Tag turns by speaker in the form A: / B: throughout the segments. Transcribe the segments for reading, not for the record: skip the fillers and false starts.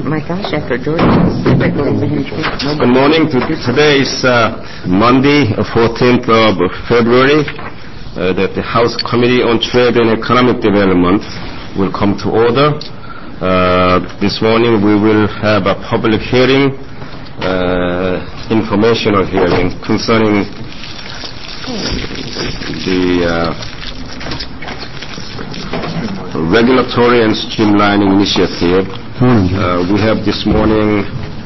A: my gosh, after George, typically the huge one.
B: Good morning. Today is Monday, 14th of February. That the House Committee on Trade and Economic Development will come to order. This morning we will have a public hearing, informational hearing concerning the regulatory and streamlining initiative. We have this morning,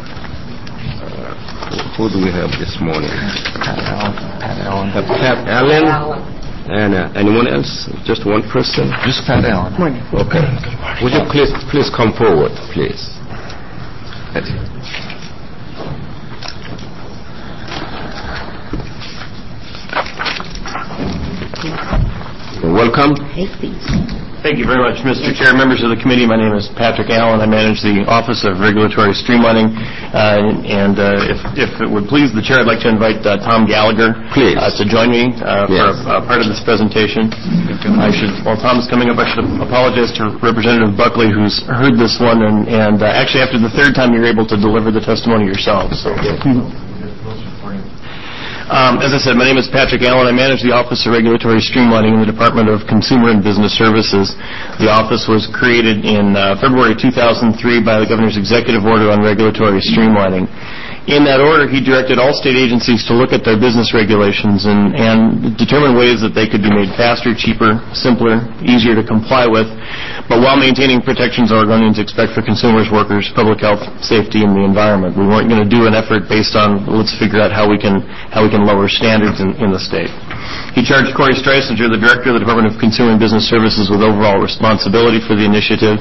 B: who do we have this morning? Pat Allen. And anyone else? Just one person?
C: Just Pat Allen.
B: Okay. Would you please come forward, please? Welcome.
D: Thank you very much, Mr. Chair. Members of the committee, my name is Patrick Allen. I manage the Office of Regulatory Streamlining. If it would please the Chair, I'd like to invite Tom Gallagher to join me for a part of this presentation. While Tom is coming up, I should apologize to Representative Buckley, who's heard this one, and actually after the third time you're able to deliver the testimony yourself. So. As I said, my name is Patrick Allen. I manage the Office of Regulatory Streamlining in the Department of Consumer and Business Services. The office was created in February 2003 by the Governor's Executive Order on Regulatory Streamlining. In that order, he directed all state agencies to look at their business regulations and determine ways that they could be made faster, cheaper, simpler, easier to comply with, but while maintaining protections Oregonians expect for consumers, workers, public health, safety, and the environment. We weren't going to do an effort based on let's figure out how we can lower standards in the state. He charged Corey Streisinger, the Director of the Department of Consumer and Business Services, with overall responsibility for the initiative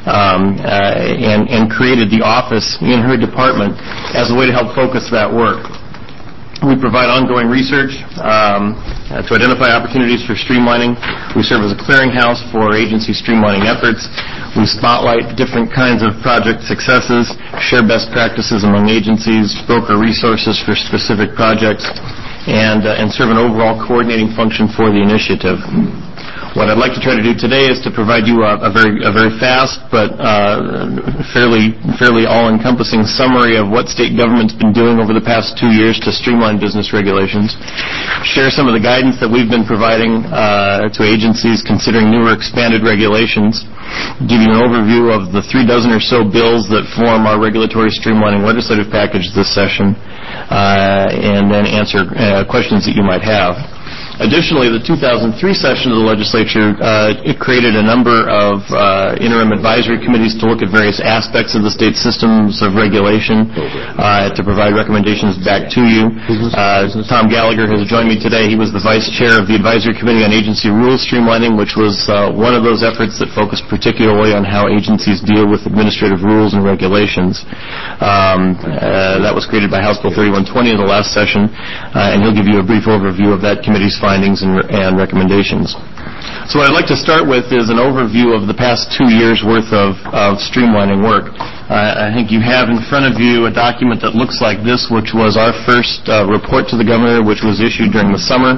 D: and created the office in her department as a way to help focus that work. We provide ongoing research to identify opportunities for streamlining. We serve as a clearinghouse for agency streamlining efforts. We spotlight different kinds of project successes, share best practices among agencies, broker resources for specific projects, and serve an overall coordinating function for the initiative. What I'd like to try to do today is to provide you a very fast but fairly all-encompassing summary of what state government's been doing over the past 2 years to streamline business regulations, share some of the guidance that we've been providing to agencies considering newer expanded regulations, give you an overview of the 36 or so bills that form our regulatory streamlining legislative package this session, and then answer questions that you might have. Additionally, the 2003 session of the legislature it created a number of interim advisory committees to look at various aspects of the state systems of regulation to provide recommendations back to you. Tom Gallagher has joined me today. He was the vice chair of the Advisory Committee on Agency Rules Streamlining, which was one of those efforts that focused particularly on how agencies deal with administrative rules and regulations. That was created by House Bill 3120 in the last session, and he'll give you a brief overview of that committee's findings and recommendations. So what I'd like to start with is an overview of the past 2 years' worth of streamlining work. I think you have in front of you a document that looks like this, which was our first report to the Governor, which was issued during the summer.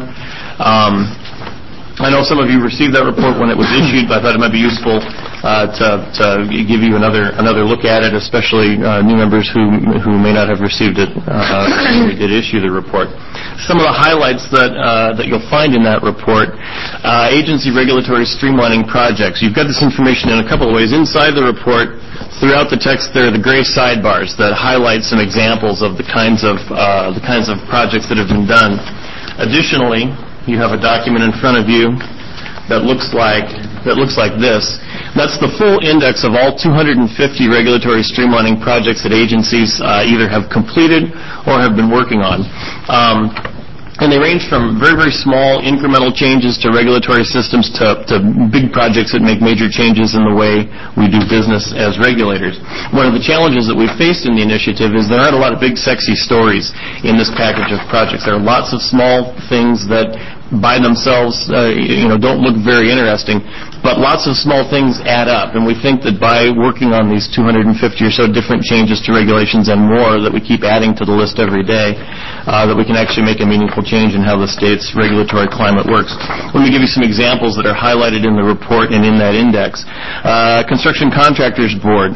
D: I know some of you received that report when it was issued, but I thought it might be useful to give you another look at it, especially new members who may not have received it when we did issue the report. Some of the highlights that you'll find in that report: agency regulatory streamlining projects. You've got this information in a couple of ways. Inside the report, throughout the text, there are the gray sidebars that highlight some examples of the kinds of projects that have been done. Additionally, you have a document in front of you that looks like this. That's the full index of all 250 regulatory streamlining projects that agencies either have completed or have been working on. And they range from very, very small incremental changes to regulatory systems to big projects that make major changes in the way we do business as regulators. One of the challenges that we've faced in the initiative is there aren't a lot of big, sexy stories in this package of projects. There are lots of small things that by themselves, don't look very interesting. But lots of small things add up, and we think that by working on these 250 or so different changes to regulations and more that we keep adding to the list every day, that we can actually make a meaningful change in how the state's regulatory climate works. Let me give you some examples that are highlighted in the report and in that index. Construction Contractors Board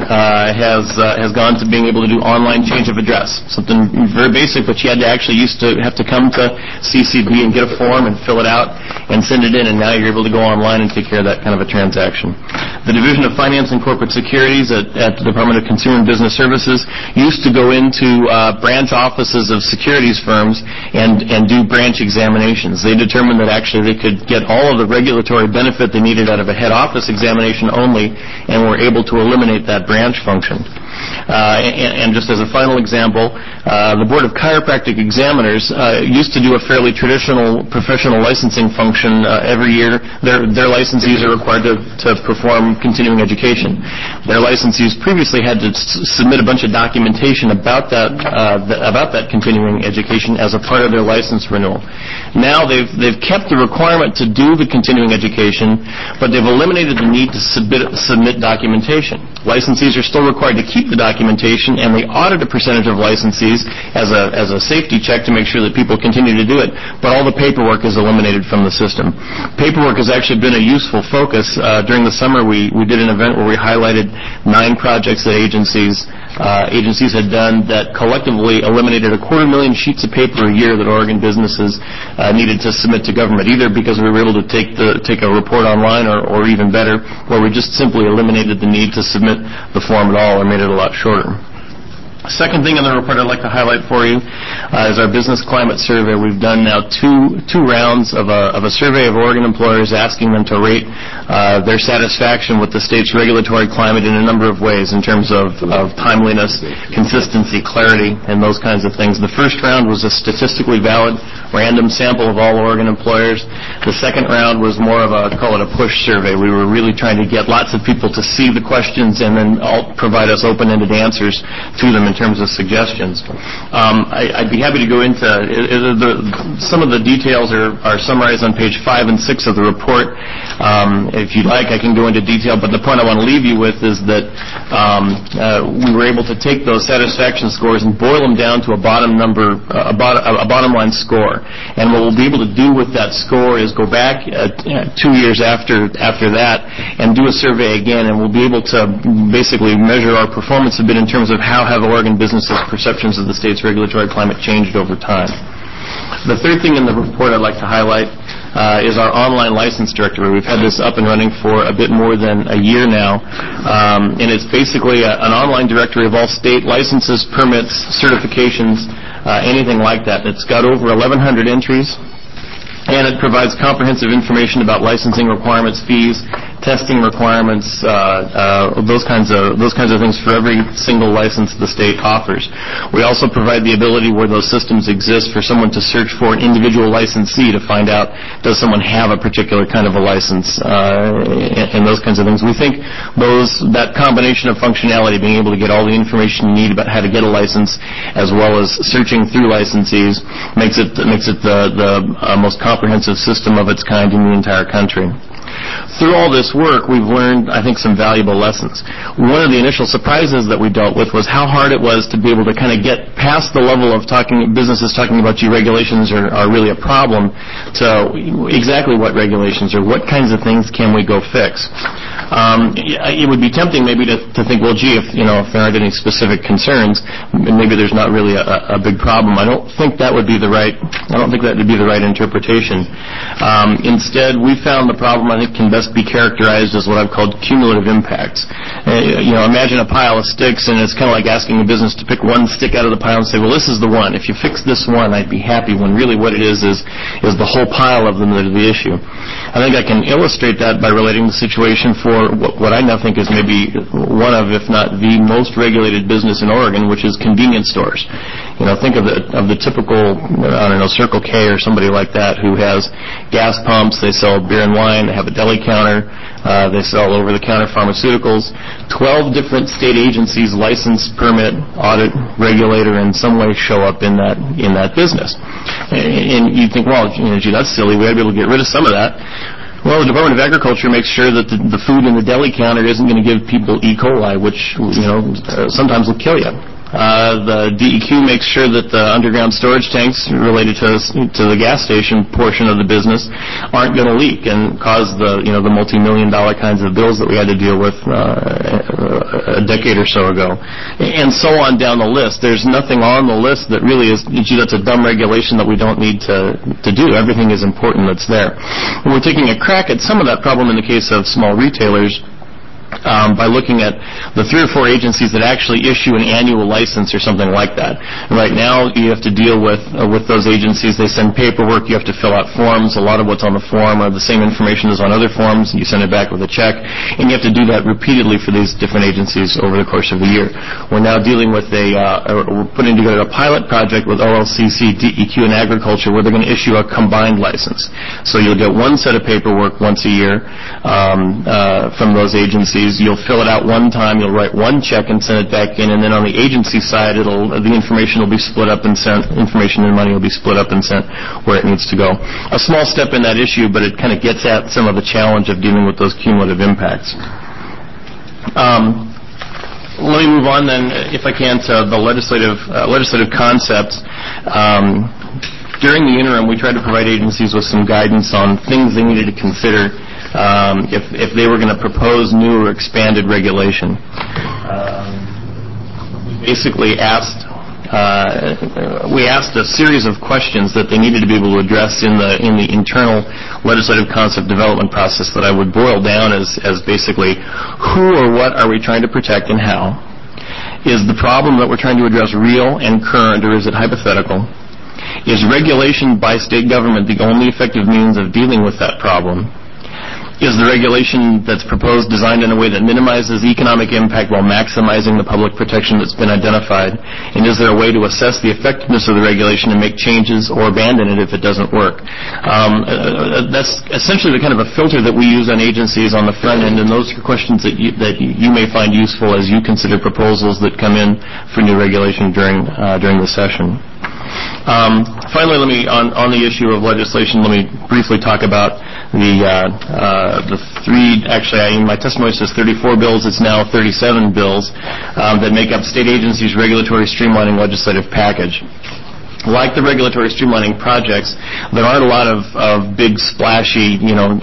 D: has gone to being able to do online change of address, something very basic, but you had to actually used to have to come to CCB and get a form and fill it out and send it in, and now you're able to go online and take care of that kind of a transaction. The Division of Finance and Corporate Securities at the Department of Consumer and Business Services used to go into branch offices of securities firms and do branch examinations. They determined that actually they could get all of the regulatory benefit they needed out of a head office examination only, and were able to eliminate that branch function. And just as a final example, the Board of Chiropractic Examiners used to do a fairly traditional professional licensing function every year. Their licensees are required to perform continuing education. Their licensees previously had to submit a bunch of documentation about that continuing education as a part of their license renewal. Now they've kept the requirement to do the continuing education, but they've eliminated the need to submit documentation. Licensees are still required to keep the documentation, and they audit a percentage of licensees as a safety check to make sure that people continue to do it, but all the paperwork is eliminated from the system. Paperwork has actually been a useful focus. During the summer, we did an event where we highlighted 9 projects that agencies had done that collectively eliminated 250,000 sheets of paper a year that Oregon businesses needed to submit to government, either because we were able to take a report online, or even better, where we just simply eliminated the need to submit the form at all or made it a lot shorter. Second thing in the report I'd like to highlight for you is our business climate survey. We've done now two rounds of a survey of Oregon employers, asking them to rate their satisfaction with the state's regulatory climate in a number of ways, in terms of timeliness, consistency, clarity, and those kinds of things. The first round was a statistically valid random sample of all Oregon employers. The second round was more of call it a push survey. We were really trying to get lots of people to see the questions and then provide us open-ended answers to them in terms of suggestions. I'd be happy to go into some of the details are summarized on page 5 and 6 of the report. If you'd like, I can go into detail, but the point I want to leave you with is that we were able to take those satisfaction scores and boil them down to a bottom line score. And what we'll be able to do with that score is go back 2 years after that and do a survey again, and we'll be able to basically measure our performance a bit in terms of how have Oregon businesses' perceptions of the state's regulatory climate changed over time. The third thing in the report I'd like to highlight is our online license directory. We've had this up and running for a bit more than a year now, and it's basically an online directory of all state licenses, permits, certifications, anything like that. It's got over 1,100 entries, and it provides comprehensive information about licensing requirements, fees, testing requirements, those kinds of things for every single license the state offers. We also provide the ability, where those systems exist, for someone to search for an individual licensee to find out, does someone have a particular kind of a license, and those kinds of things. We think that combination of functionality, being able to get all the information you need about how to get a license, as well as searching through licensees, makes it the most comprehensive system of its kind in the entire country. Through all this work, we've learned, I think, some valuable lessons. One of the initial surprises that we dealt with was how hard it was to be able to kind of get past the level of businesses talking about regulations are really a problem, to exactly what regulations or what kinds of things can we go fix. It would be tempting maybe to think, well, gee, if there aren't any specific concerns, maybe there's not really a big problem. I don't think that would be the right interpretation. Instead, we found the problem, I think, can best be characterized as what I've called cumulative impacts. Imagine a pile of sticks, and it's kind of like asking a business to pick one stick out of the pile and say, well, this is the one. If you fix this one, I'd be happy, when really what it is the whole pile of them that are the issue. I think I can illustrate that by relating the situation for what I now think is maybe one of, if not the most regulated business in Oregon, which is convenience stores. Think of the typical, Circle K or somebody like that, who has gas pumps, they sell beer and wine, they have a deli counter, they sell over-the-counter pharmaceuticals. 12 different state agencies, license, permit, audit, regulator, in some way show up in that business. And you think, well, gee, that's silly. We ought to be able to get rid of some of that. Well, the Department of Agriculture makes sure that the food in the deli counter isn't going to give people E. coli, which, sometimes will kill you. The DEQ makes sure that the underground storage tanks related to the gas station portion of the business aren't going to leak and cause the multi-million-dollar kinds of bills that we had to deal with a decade or so ago, and so on down the list. There's nothing on the list that really is, that's a dumb regulation that we don't need to do. Everything is important that's there. And we're taking a crack at some of that problem in the case of small retailers, by looking at the 3 or 4 agencies that actually issue an annual license or something like that. And right now, you have to deal with those agencies. They send paperwork. You have to fill out forms. A lot of what's on the form are the same information as on other forms, and you send it back with a check. And you have to do that repeatedly for these different agencies over the course of the year. We're now dealing with we're putting together a pilot project with OLCC, DEQ, and Agriculture where they're going to issue a combined license. So you'll get one set of paperwork once a year from those agencies. You'll fill it out one time, you'll write one check and send it back in, and then on the agency side, the information will be split up and sent, information and money will be split up and sent where it needs to go. A small step in that issue, but it kind of gets at some of the challenge of dealing with those cumulative impacts. Let me move on then, if I can, to the legislative concepts. During the interim, we tried to provide agencies with some guidance on things they needed to consider if they were going to propose new or expanded regulation. We basically asked a series of questions that they needed to be able to address in the internal legislative concept development process that I would boil down as basically who or what are we trying to protect and how? Is the problem that we're trying to address real and current, or is it hypothetical? Is regulation by state government the only effective means of dealing with that problem? Is the regulation that's proposed designed in a way that minimizes economic impact while maximizing the public protection that's been identified? And is there a way to assess the effectiveness of the regulation and make changes or abandon it if it doesn't work? That's essentially the kind of a filter that we use on agencies on the front end, and those are questions that you may find useful as you consider proposals that come in for new regulation during the session. Finally, on the issue of legislation, let me briefly talk about the three, actually in my testimony it says 34 bills, it's now 37 bills that make up state agencies' regulatory streamlining legislative package. Like the regulatory streamlining projects, there aren't a lot of big, splashy,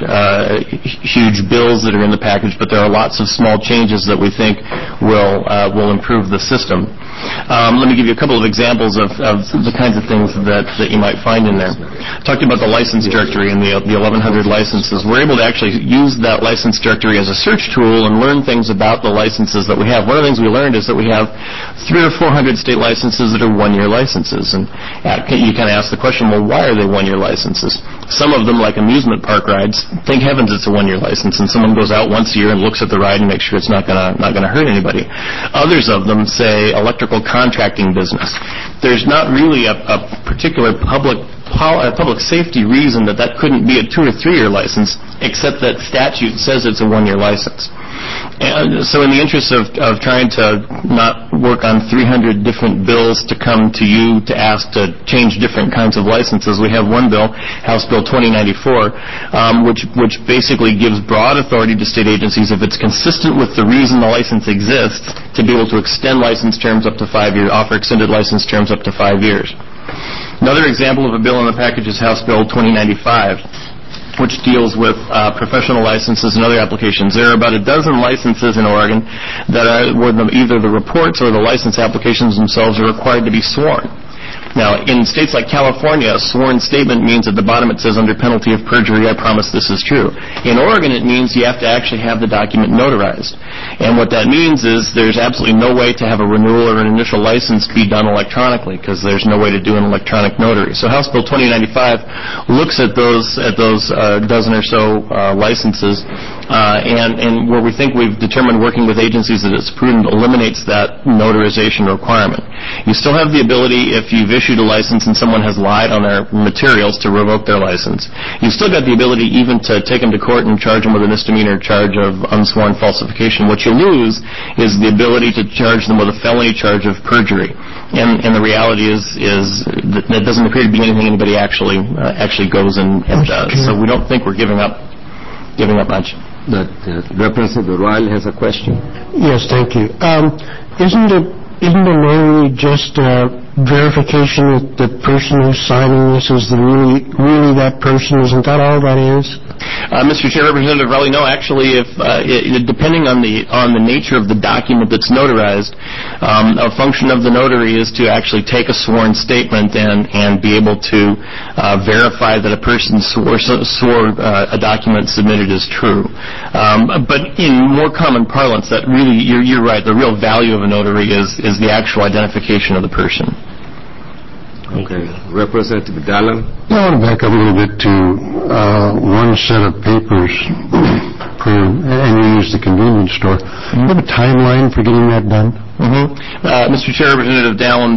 D: huge bills that are in the package, but there are lots of small changes that we think will improve the system. Let me give you a couple of examples of the kinds of things that you might find in there. I talked about the license directory and the 1,100 licenses. We're able to actually use that license directory as a search tool and learn things about the licenses that we have. One of the things we learned is that we have 300 or 400 state licenses that are one-year licenses. And you kind of ask the question, well, why are they one-year licenses? Some of them, like amusement park rides, thank heavens it's a one-year license, and someone goes out once a year and looks at the ride and makes sure it's not gonna hurt anybody. Others of them say electrical contracting business. There's not really a particular public safety reason that couldn't be a 2 or 3 year license, except that statute says it's a 1-year license. And so in the interest of trying to not work on 300 different bills to come to you to ask to change different kinds of licenses, we have one bill, House Bill 2094, which basically gives broad authority to state agencies if it's consistent with the reason the license exists to be able to extend license terms up to 5 years, offer extended license terms up to 5 years. Another example of a bill in the package is House Bill 2095. Which deals with professional licenses and other applications. There are about a dozen licenses in Oregon that are where either the reports or the license applications themselves are required to be sworn. Now, in states like California, a sworn statement means at the bottom it says, under penalty of perjury, I promise this is true. In Oregon, it means you have to actually have the document notarized. And what that means is there's absolutely no way to have a renewal or an initial license be done electronically because there's no way to do an electronic notary. So House Bill 2095 looks at those dozen or so licenses and where we think we've determined working with agencies that it's prudent eliminates that notarization requirement. You still have the ability, if you've issued a license and someone has lied on their materials, to revoke their license. You've still got the ability even to take them to court and charge them with a misdemeanor charge of unsworn falsification. What you lose is the ability to charge them with a felony charge of perjury. And the reality is that doesn't appear to be anything anybody actually goes and does. So we don't think we're giving up giving up much.
B: Representative Ryle has a question.
C: Yes, thank you. Isn't a notary just verification that the person who's signing this is really that person? Isn't that all that is?
D: Mr. Chair, Representative Rowley, no. Actually, if depending on the nature of the document that's notarized, a function of the notary is to actually take a sworn statement and be able to verify that a person swore a document submitted is true. But in more common parlance, that really, you're right. The real value of a notary is the actual identification of the person.
B: Okay. Representative Dallin?
E: I want to back up a little bit to one set of papers and you use the convenience store. Do you have a timeline for getting that done?
D: Mr. Chair, Representative Dallin,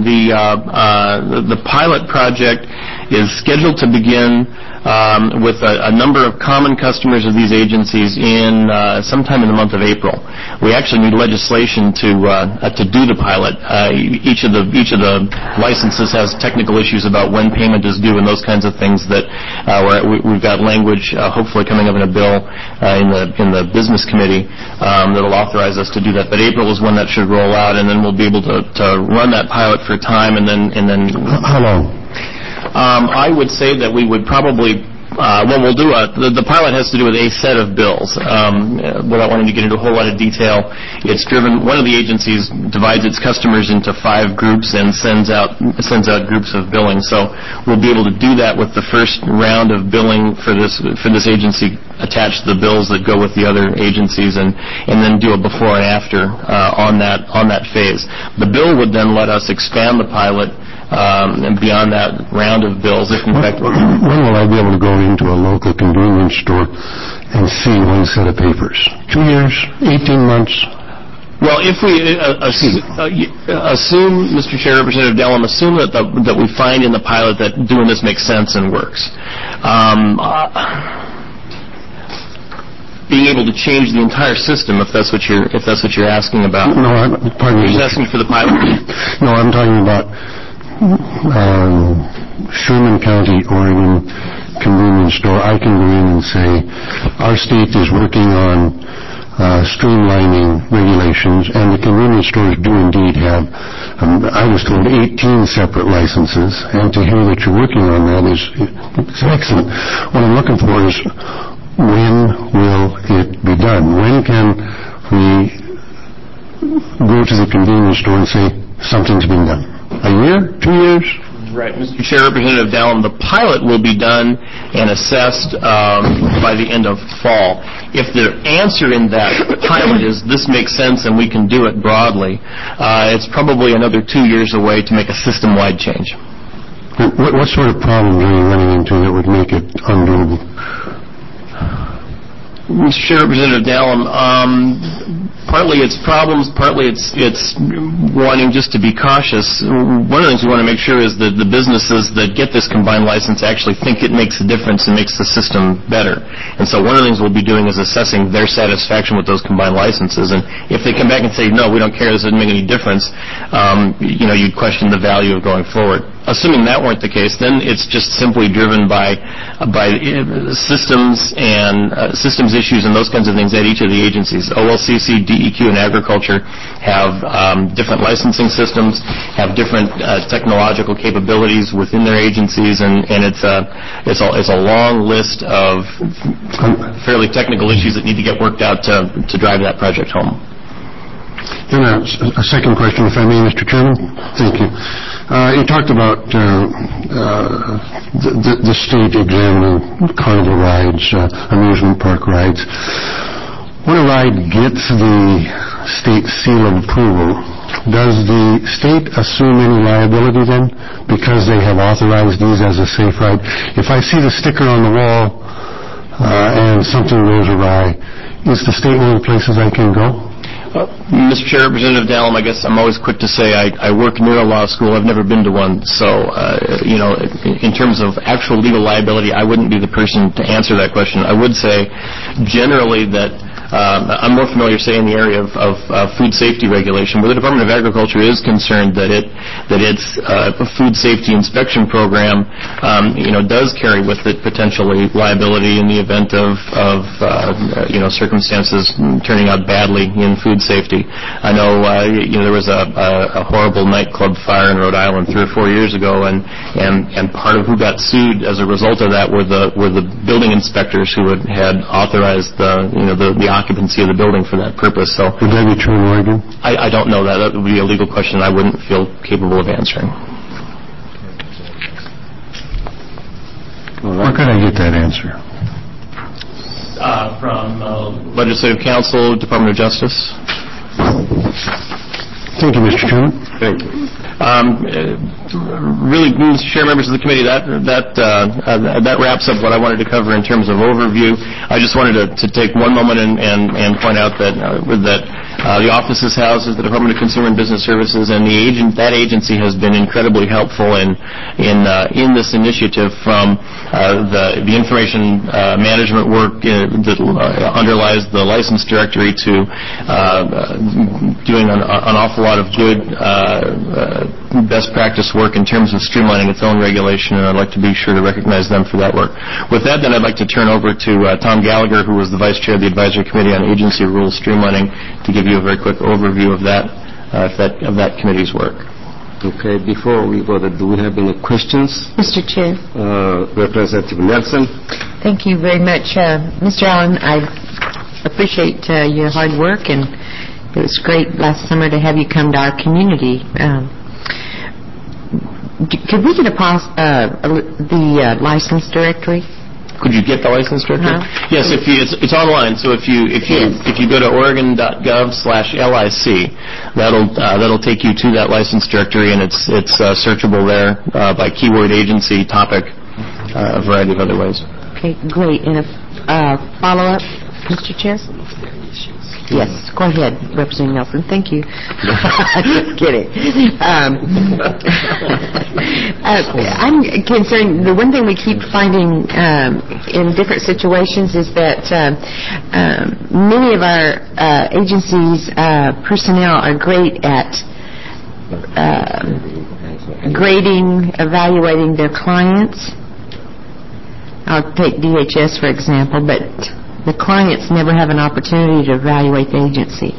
D: the pilot project is scheduled to begin with a number of common customers of these agencies in sometime in the month of April. We actually need legislation to do the pilot. Each of the licenses has technical issues about when payment is due and those kinds of things that we've got language hopefully coming up in a bill in the business committee that'll authorize us to do that. But April is when that should roll out, and then we'll be able to run that pilot for a time, and then.
E: How long?
D: I would say that we would probably, we'll do the pilot has to do with a set of bills. Without wanting to get into a whole lot of detail, it's driven, one of the agencies divides its customers into 5 groups and sends out groups of billing. So we'll be able to do that with the first round of billing for this agency, attach the bills that go with the other agencies, and then do a before and after on that phase. The bill would then let us expand the pilot and beyond that round of bills, if in fact.
E: When will I be able to go into a local convenience store and see one set of papers? 2 years? 18 months?
D: Well, if we assume, Mr. Chair, Representative Dallin, assume that we find in the pilot that doing this makes sense and works. Being able to change the entire system, if that's what you're asking about.
E: No, pardon me.
D: You're just asking for the pilot.
E: No, I'm talking about Sherman County, Oregon convenience store. I can go in and say our state is working on streamlining regulations, and the convenience stores do indeed have, I was told, 18 separate licenses, and to hear that you're working on that is excellent. What I'm looking for is, when will it be done? When can we go to the convenience store and say something's been done? A year? 2 years?
D: Right. Mr. Chair, Representative Dallin, the pilot will be done and assessed by the end of fall. If the answer in that pilot is this makes sense and we can do it broadly, it's probably another 2 years away to make a system-wide change.
E: What sort of problems are you running into that would make it undoable?
D: Mr. Chair, Representative Dallin, partly it's problems, partly it's wanting just to be cautious. One of the things we want to make sure is that the businesses that get this combined license actually think it makes a difference and makes the system better. And so one of the things we'll be doing is assessing their satisfaction with those combined licenses. And if they come back and say, no, we don't care, this doesn't make any difference, you'd question the value of going forward. Assuming that weren't the case, then it's just simply driven by systems and systems issues and those kinds of things at each of the agencies. OLCC, DEQ, and Agriculture have different licensing systems, have different technological capabilities within their agencies, and it's a long list of fairly technical issues that need to get worked out to drive that project home.
E: Then a second question, if I may, Mr. Chairman. Thank you. You talked about the state examining carnival rides, amusement park rides. When a ride gets the state seal of approval, does the state assume any liability then because they have authorized these as a safe ride? If I see the sticker on the wall and something goes awry, is the state one of the places I can go?
D: Mr. Chair, Representative Dallin, I guess I'm always quick to say I work near a law school. I've never been to one. So, in terms of actual legal liability, I wouldn't be the person to answer that question. I would say generally that I'm more familiar, say, in the area of food safety regulation, where the Department of Agriculture is concerned that its food safety inspection program, does carry with it potentially liability in the event of circumstances turning out badly in food safety. I know, there was a horrible nightclub fire in Rhode Island 3 or 4 years ago, and part of who got sued as a result of that were the building inspectors who had authorized the occupancy of the building for that purpose. So
E: would that be true in Oregon?
D: I don't know that. That would be a legal question I wouldn't feel capable of answering.
E: Where could I get that answer?
D: From Legislative Council, Department of Justice.
E: Thank you, Mr. Chairman.
B: Thank you.
D: Really, Mr. Chair, members of the committee, that wraps up what I wanted to cover in terms of overview. I just wanted to take one moment and point out that the offices houses the Department of Consumer and Business Services, and that agency has been incredibly helpful in this initiative, from the information management work that underlies the license directory to doing an awful lot of good best practice work in terms of streamlining its own regulation, and I'd like to be sure to recognize them for that work. With that, then, I'd like to turn over to Tom Gallagher, who was the Vice Chair of the Advisory Committee on Agency Rules Streamlining, to give you a very quick overview of that committee's work.
B: Okay, before we go, do we have any questions?
A: Mr. Chair.
B: Representative Nelson.
A: Thank you very much. Mr. Allen, I appreciate your hard work, and it was great last summer to have you come to our community. Could we get the license directory?
D: Could you get the license directory? Yes, it's online. So if you go to oregon.gov/LIC, that'll take you to that license directory, and it's searchable there by keyword, agency, topic, a variety of other ways.
A: Okay, great. And a follow-up, Mr. Chair? Yes, go ahead, Representative Nelson. Thank you. Just kidding. I'm concerned, the one thing we keep finding in different situations is that many of our agencies' personnel are great at grading, evaluating their clients. I'll take DHS, for example, but the clients never have an opportunity to evaluate the agency.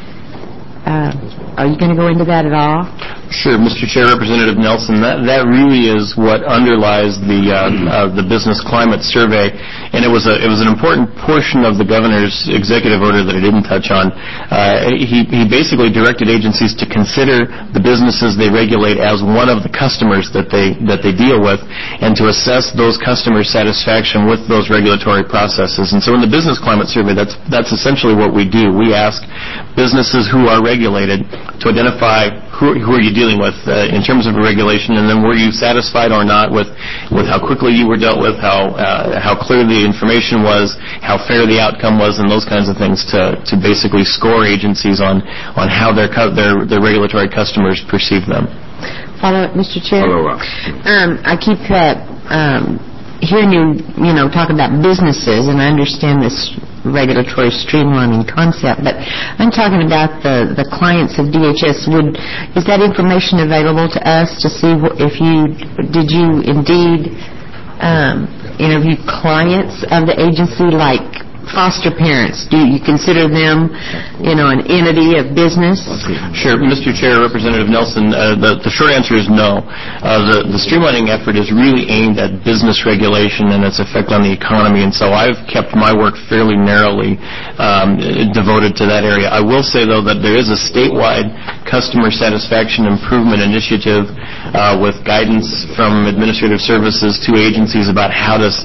A: Are you going to go into that at all?
D: Sure, Mr. Chair, Representative Nelson. That really is what underlies the business climate survey, and it was an important portion of the governor's executive order that I didn't touch on. He basically directed agencies to consider the businesses they regulate as one of the customers that they deal with, and to assess those customers' satisfaction with those regulatory processes. And so in the business climate survey, that's essentially what we do. We ask businesses who are regulated to identify who are you dealing with in terms of a regulation, and then were you satisfied or not with how quickly you were dealt with, how clear the information was, how fair the outcome was, and those kinds of things to basically score agencies on how their regulatory customers perceive them.
A: Follow up, Mr. Chair.
B: Follow up.
A: I keep hearing you talk about businesses, and I understand this regulatory streamlining concept, but I'm talking about the clients of DHS. Is that information available to us to see if did you indeed interview clients of the agency, like foster parents? Do you consider them, an entity of business?
D: Sure, Mr. Chair, Representative Nelson. The short answer is no. The streamlining effort is really aimed at business regulation and its effect on the economy, and so I've kept my work fairly narrowly devoted to that area. I will say, though, that there is a statewide customer satisfaction improvement initiative with guidance from administrative services to agencies about how to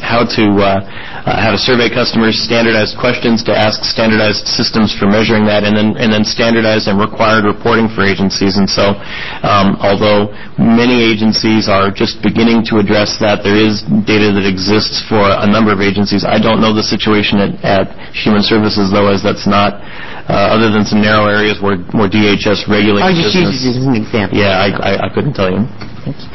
D: survey customers, standardized questions to ask, standardized systems for measuring that, and then standardized and required reporting for agencies. And so, although many agencies are just beginning to address that, there is data that exists for a number of agencies. I don't know the situation at Human Services, though, as that's not, other than some narrow areas where DHS regulates business.
A: I'll just use it as an example.
D: Yeah, I couldn't tell you.
A: Thank you.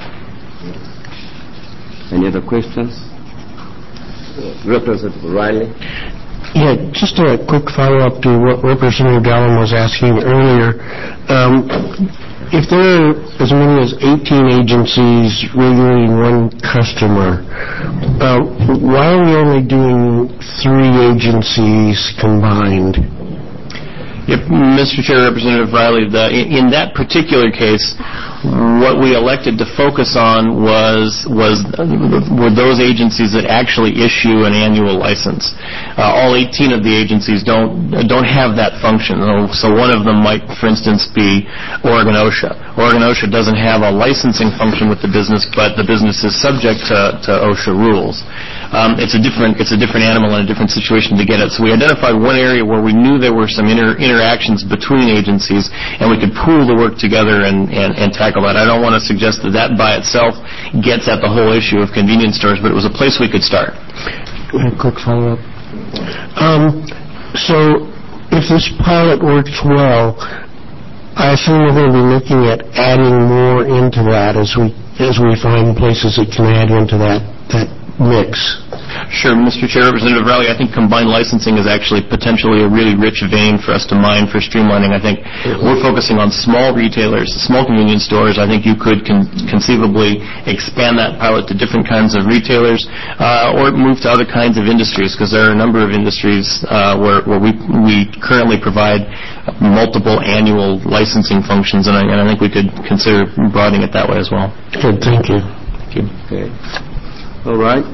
B: Any other questions? Representative Riley.
C: Yeah, just a quick follow-up to what Representative Dallin was asking earlier. If there are as many as 18 agencies regulating one customer, why are we only doing 3 agencies combined?
D: Yep, Mr. Chair, Representative Riley, in that particular case, what we elected to focus on were those agencies that actually issue an annual license. All 18 of the agencies don't have that function. So one of them might, for instance, be Oregon OSHA. Oregon OSHA doesn't have a licensing function with the business, but the business is subject to OSHA rules. It's a different animal and a different situation to get at. So we identified one area where we knew there were some interactions between agencies, and we could pool the work together and tackle that. I don't want to suggest that by itself gets at the whole issue of convenience stores, but it was a place we could start.
C: A quick follow-up. So if this pilot works well, I assume we're going to be looking at adding more into that as we find places that can add into that mix.
D: Sure, Mr. Chair, Representative Riley, I think combined licensing is actually potentially a really rich vein for us to mine for streamlining. I think we're focusing on small retailers, small convenience stores. I think you could conceivably expand that pilot to different kinds of retailers or move to other kinds of industries, because there are a number of industries where we currently provide multiple annual licensing functions, and I think we could consider broadening it that way as well.
C: Good, thank you.
D: Thank you.
B: Okay. All right.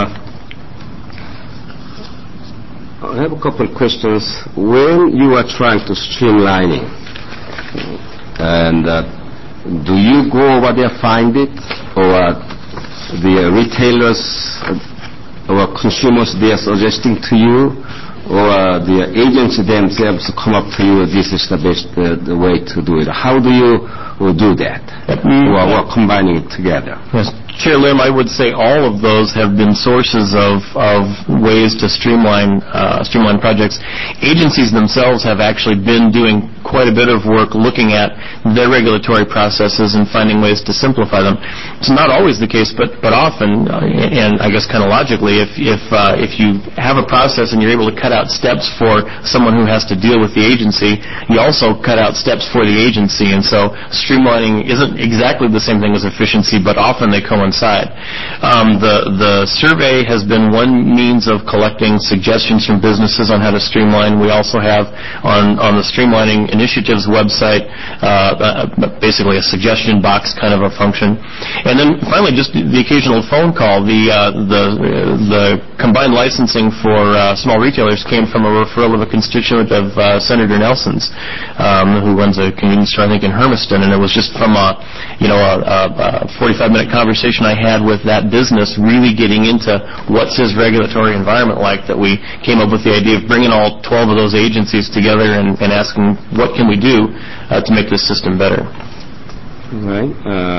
B: I have a couple of questions. When you are trying to streamlining, and do you go over there find it, or the retailers or consumers they are suggesting to you, or the agents themselves come up to you, this is the best the way to do it? How do you do that? Or combining it together?
D: Yes. Chair Lim, I would say all of those have been sources of ways to streamline projects. Agencies themselves have actually been doing quite a bit of work looking at their regulatory processes and finding ways to simplify them. It's not always the case, but often, and I guess kind of logically, if you have a process and you're able to cut out steps for someone who has to deal with the agency, you also cut out steps for the agency, and so streamlining isn't exactly the same thing as efficiency, but often they coincide. The survey has been one means of collecting suggestions from businesses on how to streamline. We also have on the Streamlining Initiatives website basically a suggestion box kind of a function. And then finally, just the occasional phone call. The combined licensing for small retailers came from a referral of a constituent of Senator Nelson's, who runs a convenience store, I think, in Hermiston, and it was just from a 45-minute conversation I had with that business, really getting into what's his regulatory environment like, that we came up with the idea of bringing all 12 of those agencies together and asking what can we do to make this system better.
B: Right.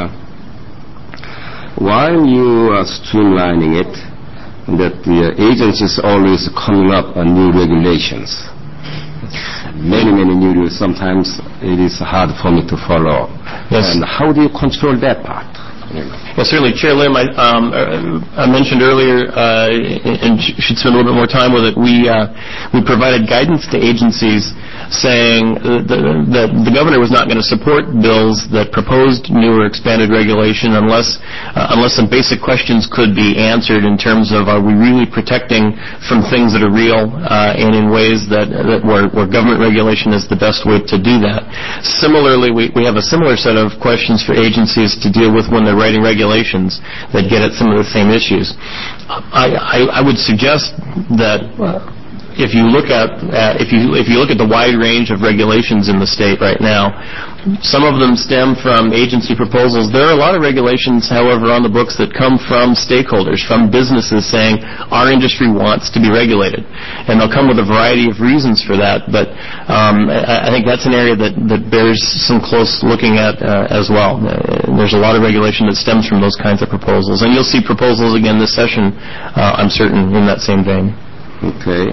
B: While you are streamlining it, that the agencies always coming up on new regulations. Many new rules. Sometimes it is hard for me to follow.
D: Yes.
B: And how do you control that part?
D: Well, certainly, Chair Lim, I mentioned earlier, and should spend a little bit more time with it, we provided guidance to agencies saying that the governor was not going to support bills that proposed new or expanded regulation unless some basic questions could be answered in terms of, are we really protecting from things that are real and in ways that where government regulation is the best way to do that. Similarly, we have a similar set of questions for agencies to deal with when they're writing regulations that get at some of the same issues. I would suggest that if you look at the wide range of regulations in the state right now, some of them stem from agency proposals. There are a lot of regulations, however, on the books that come from stakeholders, from businesses saying our industry wants to be regulated, and they'll come with a variety of reasons for that. But I think that's an area that bears some close looking at as well. There's a lot of regulation that stems from those kinds of proposals, and you'll see proposals again this session, I'm certain, in that same vein.
B: Okay.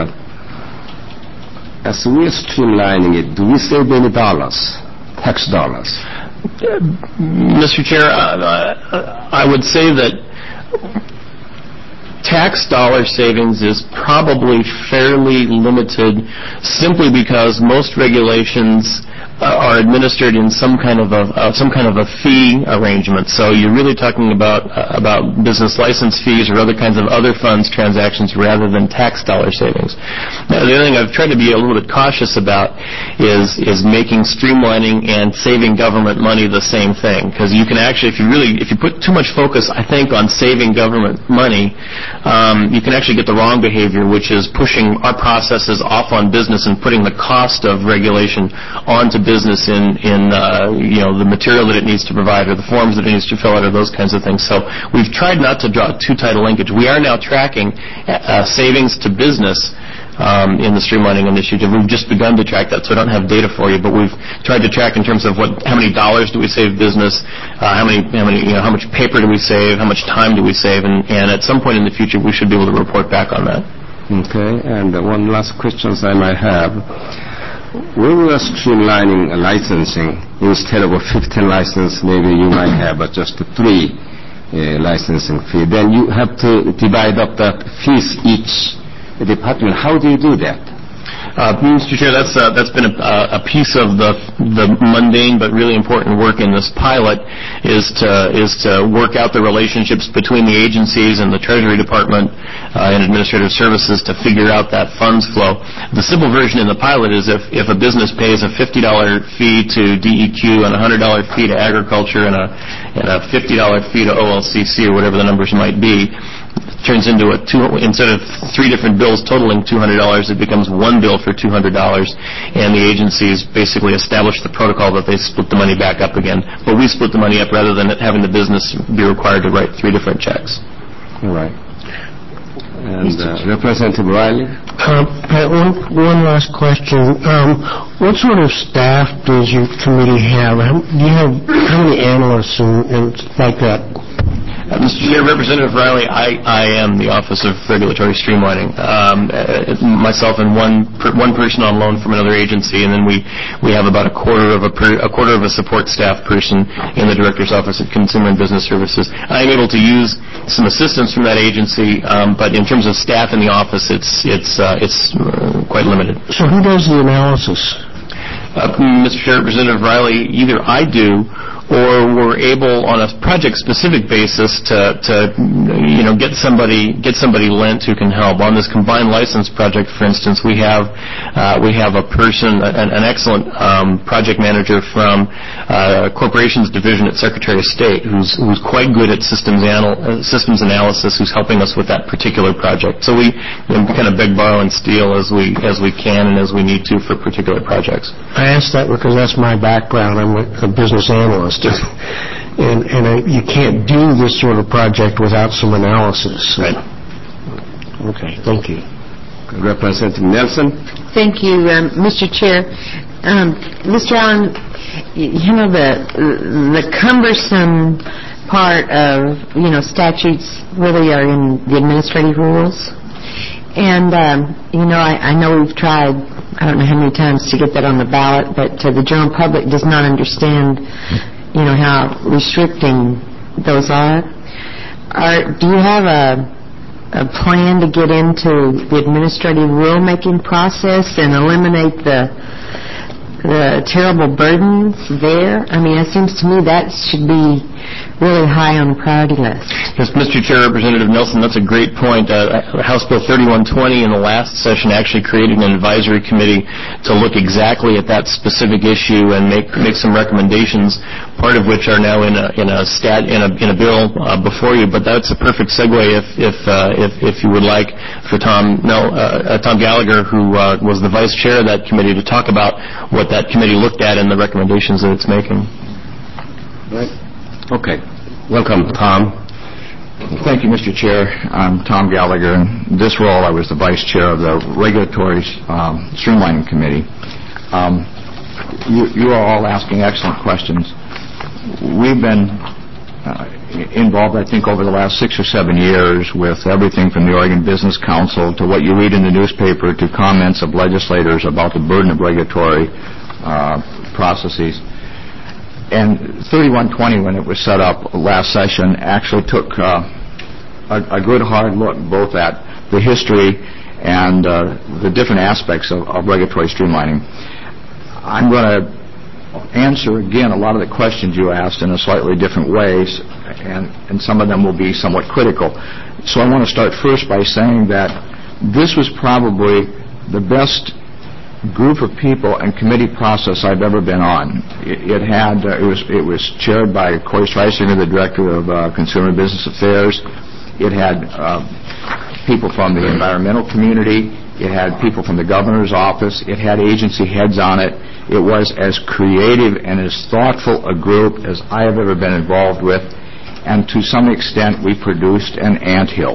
B: As we're streamlining it, do we save any dollars, tax dollars?
D: Mr. Chair, I would say that tax dollar savings is probably fairly limited simply because most regulations are administered in some kind of a fee arrangement. So you're really talking about business license fees or other kinds of other funds transactions rather than tax dollar savings. Now, the other thing I've tried to be a little bit cautious about is making streamlining and saving government money the same thing, because you can actually, if you put too much focus, I think, on saving government money, you can actually get the wrong behavior, which is pushing our processes off on business and putting the cost of regulation onto business in the material that it needs to provide or the forms that it needs to fill out or those kinds of things. So we've tried not to draw too tight a linkage. We are now tracking savings to business in the streamlining initiative. We've just begun to track that, so I don't have data for you, but we've tried to track in terms of how many dollars do we save business, how much paper do we save, how much time do we save, and at some point in the future we should be able to report back on that.
B: Okay, and one last question I might have. When we are streamlining licensing, instead of a 15 license, maybe you might have just 3 licensing fee. Then you have to divide up the fees each department. How do you do that?
D: Mr. Chair, that's been a piece of the mundane but really important work in this pilot is to work out the relationships between the agencies and the Treasury Department and Administrative Services to figure out that funds flow. The simple version in the pilot is if a business pays a $50 fee to DEQ and a $100 fee to agriculture and a $50 fee to OLCC or whatever the numbers might be, turns into instead of 3 different bills totaling $200, it becomes 1 bill for $200, and the agencies basically establish the protocol that they split the money back up again. But we split the money up rather than having the business be required to write 3 different checks.
B: All right. And Representative Riley?
C: Pat, one last question. What sort of staff does your committee have? How many analysts and like that?
D: Mr. Chair, Representative Riley, I am the Office of Regulatory Streamlining. Myself and one person on loan from another agency, and then we have about a quarter of a support staff person in the Director's Office of Consumer and Business Services. I am able to use some assistance from that agency, but in terms of staff in the office, it's quite limited.
C: So who does the analysis?
D: Mr. Chair, Representative Riley, either I do or we're able on a project-specific basis to get somebody lent who can help. On this combined license project, for instance, we have a person, an excellent project manager from Corporations Division at Secretary of State who's quite good at systems analysis, who's helping us with that particular project. So we kind of beg, borrow, and steal as we can and as we need to for particular projects.
C: I asked that because that's my background. I'm a business analyst. And you can't do this sort of project without some analysis.
D: Right.
C: Okay, thank you.
B: Representative Nelson?
A: Thank you, Mr. Chair. Mr. Allen, the cumbersome part of, statutes really are in the administrative rules. And, I know we've tried, I don't know how many times to get that on the ballot, but the general public does not understand how restricting those are. Do you have a plan to get into the administrative rulemaking process and eliminate the terrible burdens there? I mean, it seems to me that should be really high on the priority list.
D: Yes, Mr. Chair, Representative Nelson, that's a great point. House Bill 3120 in the last session actually created an advisory committee to look exactly at that specific issue and make some recommendations, part of which are now in a bill before you. But that's a perfect segue if you would like for Tom Gallagher, who was the vice chair of that committee, to talk about what that committee looked at and the recommendations that it's making.
B: Right. Okay. Welcome, Tom.
F: Thank you, Mr. Chair. I'm Tom Gallagher. In this role, I was the vice chair of the Regulatory Streamlining Committee. You are all asking excellent questions. We've been involved, I think, over the last 6 or 7 years with everything from the Oregon Business Council to what you read in the newspaper to comments of legislators about the burden of regulatory processes. And 3120, when it was set up last session, actually took a good hard look both at the history and the different aspects of regulatory streamlining. I'm going to answer again a lot of the questions you asked in a slightly different ways, and some of them will be somewhat critical. So I want to start first by saying that this was probably the best group of people and committee process I've ever been on. It was chaired by Corey Streisinger, the Director of Consumer Business Affairs. It had people from the environmental community. It had people from the governor's office. It had agency heads on it. It was as creative and as thoughtful a group as I have ever been involved with, and to some extent we produced an anthill,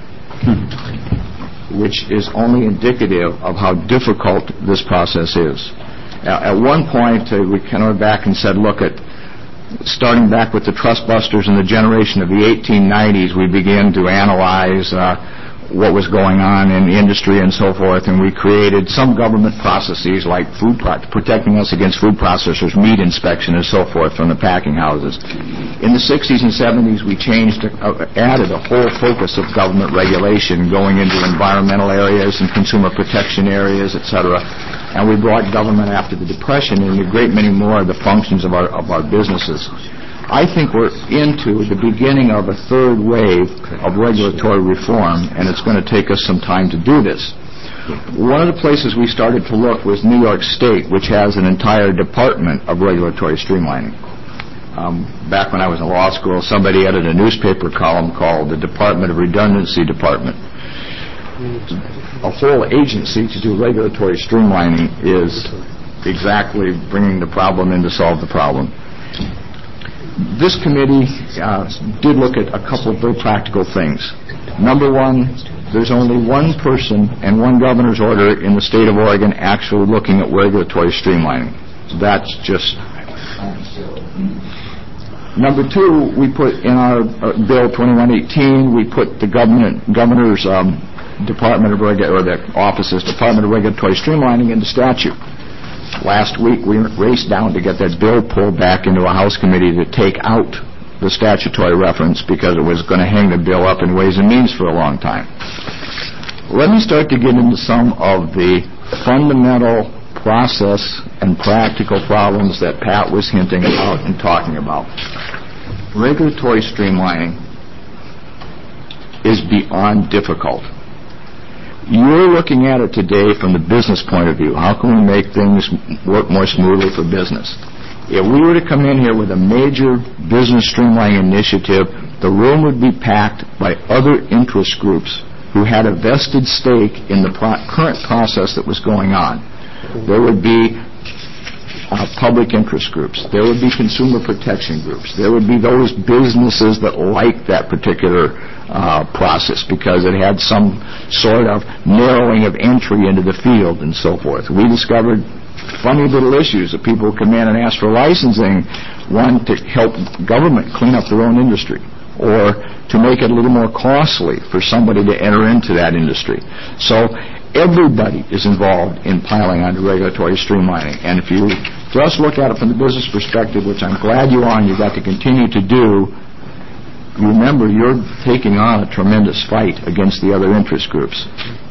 F: which is only indicative of how difficult this process is. At one point, we kind of went back and said, look, starting back with the trust busters in the generation of the 1890s, we began to analyze what was going on in the industry and so forth, and we created some government processes like protecting us against food processors, meat inspection, and so forth from the packing houses. In the 60s and 70s, we added a whole focus of government regulation going into environmental areas and consumer protection areas, etc. And we brought government after the Depression and a great many more of the functions of our businesses. I think we're into the beginning of a third wave of regulatory reform, and it's going to take us some time to do this. One of the places we started to look was New York State, which has an entire department of regulatory streamlining. Back when I was in law school, somebody edited a newspaper column called the Department of Redundancy Department. A whole agency to do regulatory streamlining is exactly bringing the problem in to solve the problem. This committee did look at a couple of very practical things. Number one, there's only one person and one governor's order in the state of Oregon actually looking at regulatory streamlining. That's just... Number two, we put in our Bill 2118, we put the governor's Department of the office's Department of Regulatory Streamlining into statute. Last week, we raced down to get that bill pulled back into a House committee to take out the statutory reference because it was going to hang the bill up in Ways and Means for a long time. Let me start to get into some of the fundamental process and practical problems that Pat was hinting about and talking about. Regulatory streamlining is beyond difficult. You're looking at it today from the business point of view. How can we make things work more smoothly for business? If we were to come in here with a major business streamlining initiative, the room would be packed by other interest groups who had a vested stake in the current process that was going on. There would be public interest groups. There would be consumer protection groups. There would be those businesses that liked that particular process because it had some sort of narrowing of entry into the field and so forth. We discovered funny little issues that people come in and ask for licensing, one, to help government clean up their own industry, or to make it a little more costly for somebody to enter into that industry. So everybody is involved in piling onto regulatory streamlining. And if you just look at it from the business perspective, which I'm glad you're on, you've got to continue to do, remember you're taking on a tremendous fight against the other interest groups.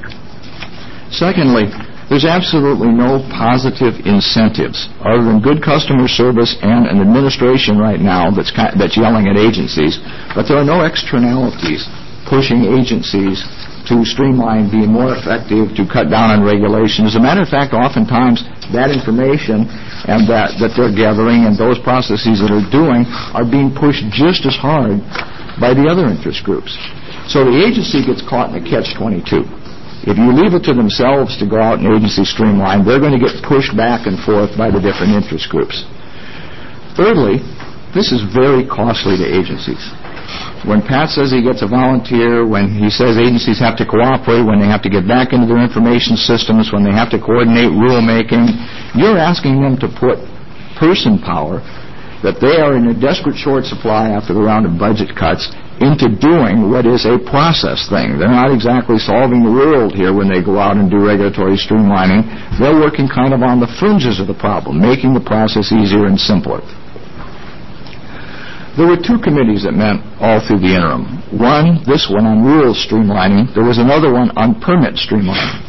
F: Secondly, there's absolutely no positive incentives other than good customer service and an administration right now that's yelling at agencies, but there are no externalities pushing agencies to streamline, be more effective, to cut down on regulation. As a matter of fact, oftentimes that information and that they're gathering and those processes that are doing are being pushed just as hard by the other interest groups. So the agency gets caught in a catch-22. If you leave it to themselves to go out and agency streamline, they're going to get pushed back and forth by the different interest groups. Thirdly, this is very costly to agencies. When Pat says he gets a volunteer, when he says agencies have to cooperate, when they have to get back into their information systems, when they have to coordinate rulemaking, you're asking them to put person power that they are in a desperate short supply after the round of budget cuts into doing what is a process thing. They're not exactly solving the world here when they go out and do regulatory streamlining. They're working kind of on the fringes of the problem, making the process easier and simpler. There were two committees that met all through the interim. One, this one on rural streamlining. There was another one on permit streamlining.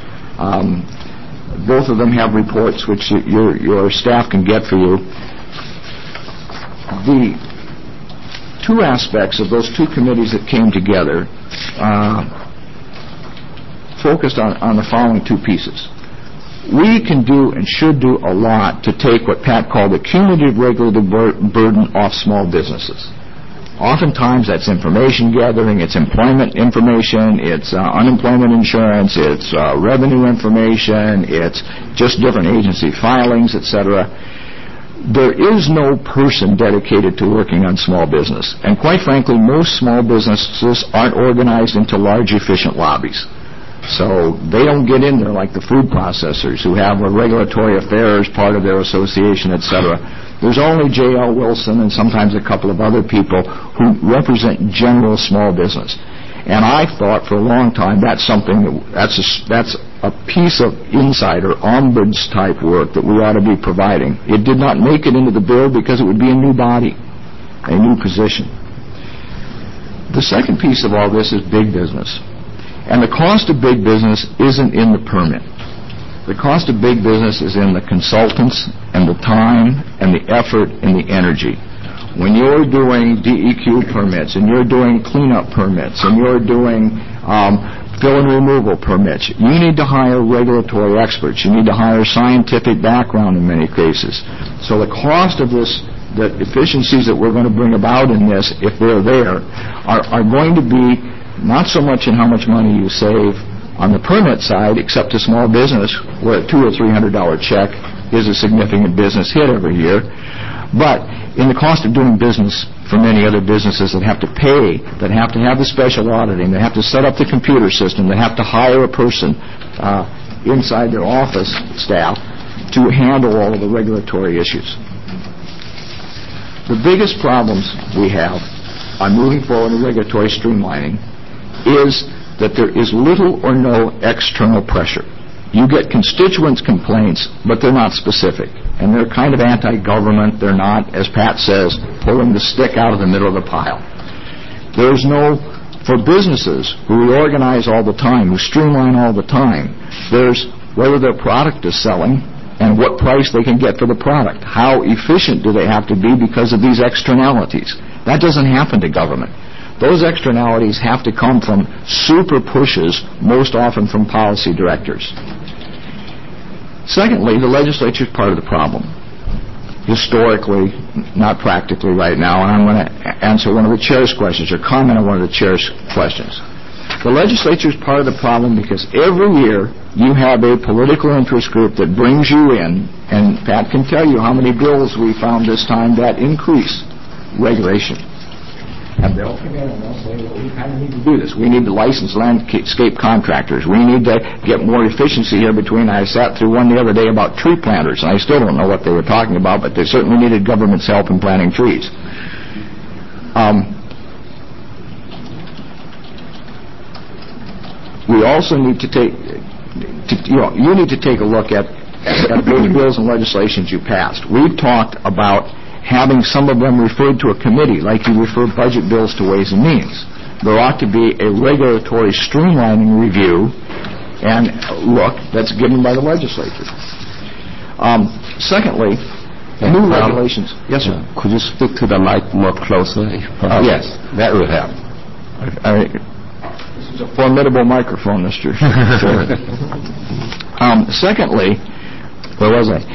F: Both of them have reports which your staff can get for you. The two aspects of those two committees that came together focused on the following two pieces. We can do and should do a lot to take what Pat called the cumulative regulative burden off small businesses. Oftentimes that's information gathering, it's employment information, it's unemployment insurance, it's revenue information, it's just different agency filings, etc. There is no person dedicated to working on small business. And quite frankly, most small businesses aren't organized into large, efficient lobbies. So they don't get in there like the food processors who have a regulatory affairs part of their association, etc. There's only J.L. Wilson and sometimes a couple of other people who represent general small business. And I thought for a long time that's something that's a piece of insider ombuds type work that we ought to be providing. It did not make it into the bill because it would be a new body, a new position. The second piece of all this is big business. And the cost of big business isn't in the permit. The cost of big business is in the consultants and the time and the effort and the energy. When you're doing DEQ permits and you're doing cleanup permits and you're doing fill and removal permits, you need to hire regulatory experts. You need to hire scientific background in many cases. So the cost of this, the efficiencies that we're going to bring about in this, if they're there, are going to be not so much in how much money you save on the permit side, except a small business where a $200 or $300 check is a significant business hit every year, but in the cost of doing business for many other businesses that have to pay, that have to have the special auditing, that have to set up the computer system, that have to hire a person inside their office staff to handle all of the regulatory issues. The biggest problems we have on moving forward in regulatory streamlining is that there is little or no external pressure. You get constituents' complaints, but they're not specific. And they're kind of anti-government. They're not, as Pat says, pulling the stick out of the middle of the pile. There's no, for businesses who reorganize all the time, who streamline all the time, there's whether their product is selling and what price they can get for the product. How efficient do they have to be because of these externalities? That doesn't happen to government. Those externalities have to come from super pushes, most often from policy directors. Secondly, the legislature is part of the problem. Historically, not practically right now, and I'm going to answer one of the chair's questions or comment on one of the chair's questions. The legislature is part of the problem because every year you have a political interest group that brings you in, and Pat can tell you how many bills we found this time that increase regulation. And they'll come in and they'll say, well, we kind of need to do this. We need to license landscape contractors. We need to get more efficiency here between. I sat through one the other day about tree planters, and I still don't know what they were talking about, but they certainly needed government's help in planting trees. We also need to take, you need to take a look at those bills and legislations you passed. We've talked about having some of them referred to a committee, like you refer budget bills to Ways and Means. There ought to be a regulatory streamlining review and look that's given by the legislature. Secondly, new regulations. Yes, sir.
B: Could you speak to the mic more closer?
F: Yes, that would help. This is a formidable microphone, Mr. Chairman. Secondly, where was I?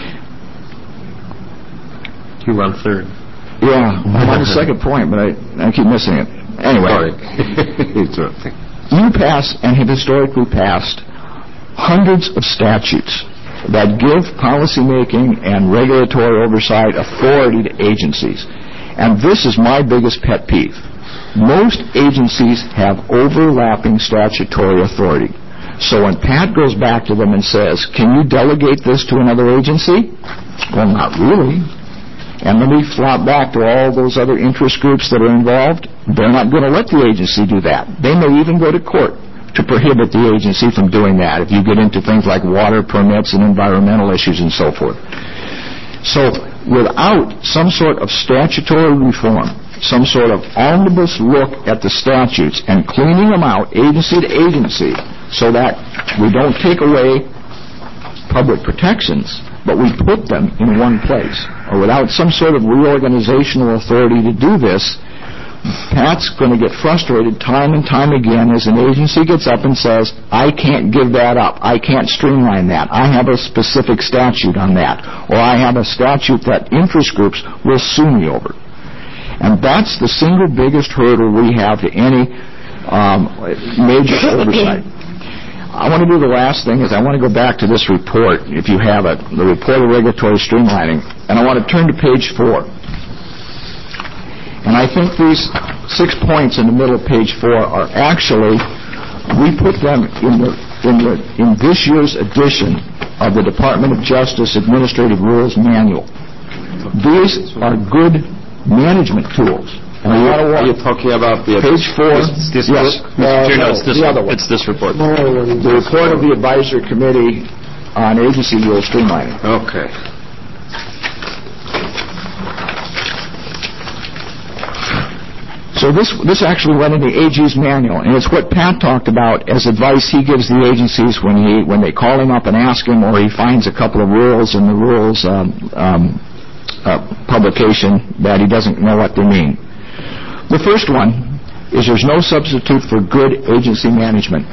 D: You run third.
F: Yeah, I'm on the second point, but I keep missing it. Anyway, you pass and have historically passed hundreds of statutes that give policymaking and regulatory oversight authority to agencies. And this is my biggest pet peeve. Most agencies have overlapping statutory authority. So when Pat goes back to them and says, can you delegate this to another agency? Well, not really. And let me flop back to all those other interest groups that are involved. They're not going to let the agency do that. They may even go to court to prohibit the agency from doing that if you get into things like water permits and environmental issues and so forth. So without some sort of statutory reform, some sort of omnibus look at the statutes and cleaning them out agency to agency so that we don't take away public protections, but we put them in one place, or without some sort of reorganizational authority to do this, Pat's going to get frustrated time and time again as an agency gets up and says, I can't give that up. I can't streamline that. I have a specific statute on that. Or I have a statute that interest groups will sue me over. And that's the single biggest hurdle we have to any major oversight. I want to do the last thing is I want to go back to this report, if you have it, the report of regulatory streamlining, and I want to turn to page 4. And I think these 6 points in the middle of page 4 are actually, we put them in this year's edition of the Department of Justice Administrative Rules Manual. These are good management tools. And
B: are you talking about the
F: page 4?
B: This
F: yes.
D: The other one. It's this report.
F: The report of the Advisory Committee on Agency Rule Streamlining.
B: Okay.
F: So this actually went in the AG's manual, and it's what Pat talked about as advice he gives the agencies when they call him up and ask him, or he finds a couple of rules in the rules publication that he doesn't know what they mean. The first one is there's no substitute for good agency management.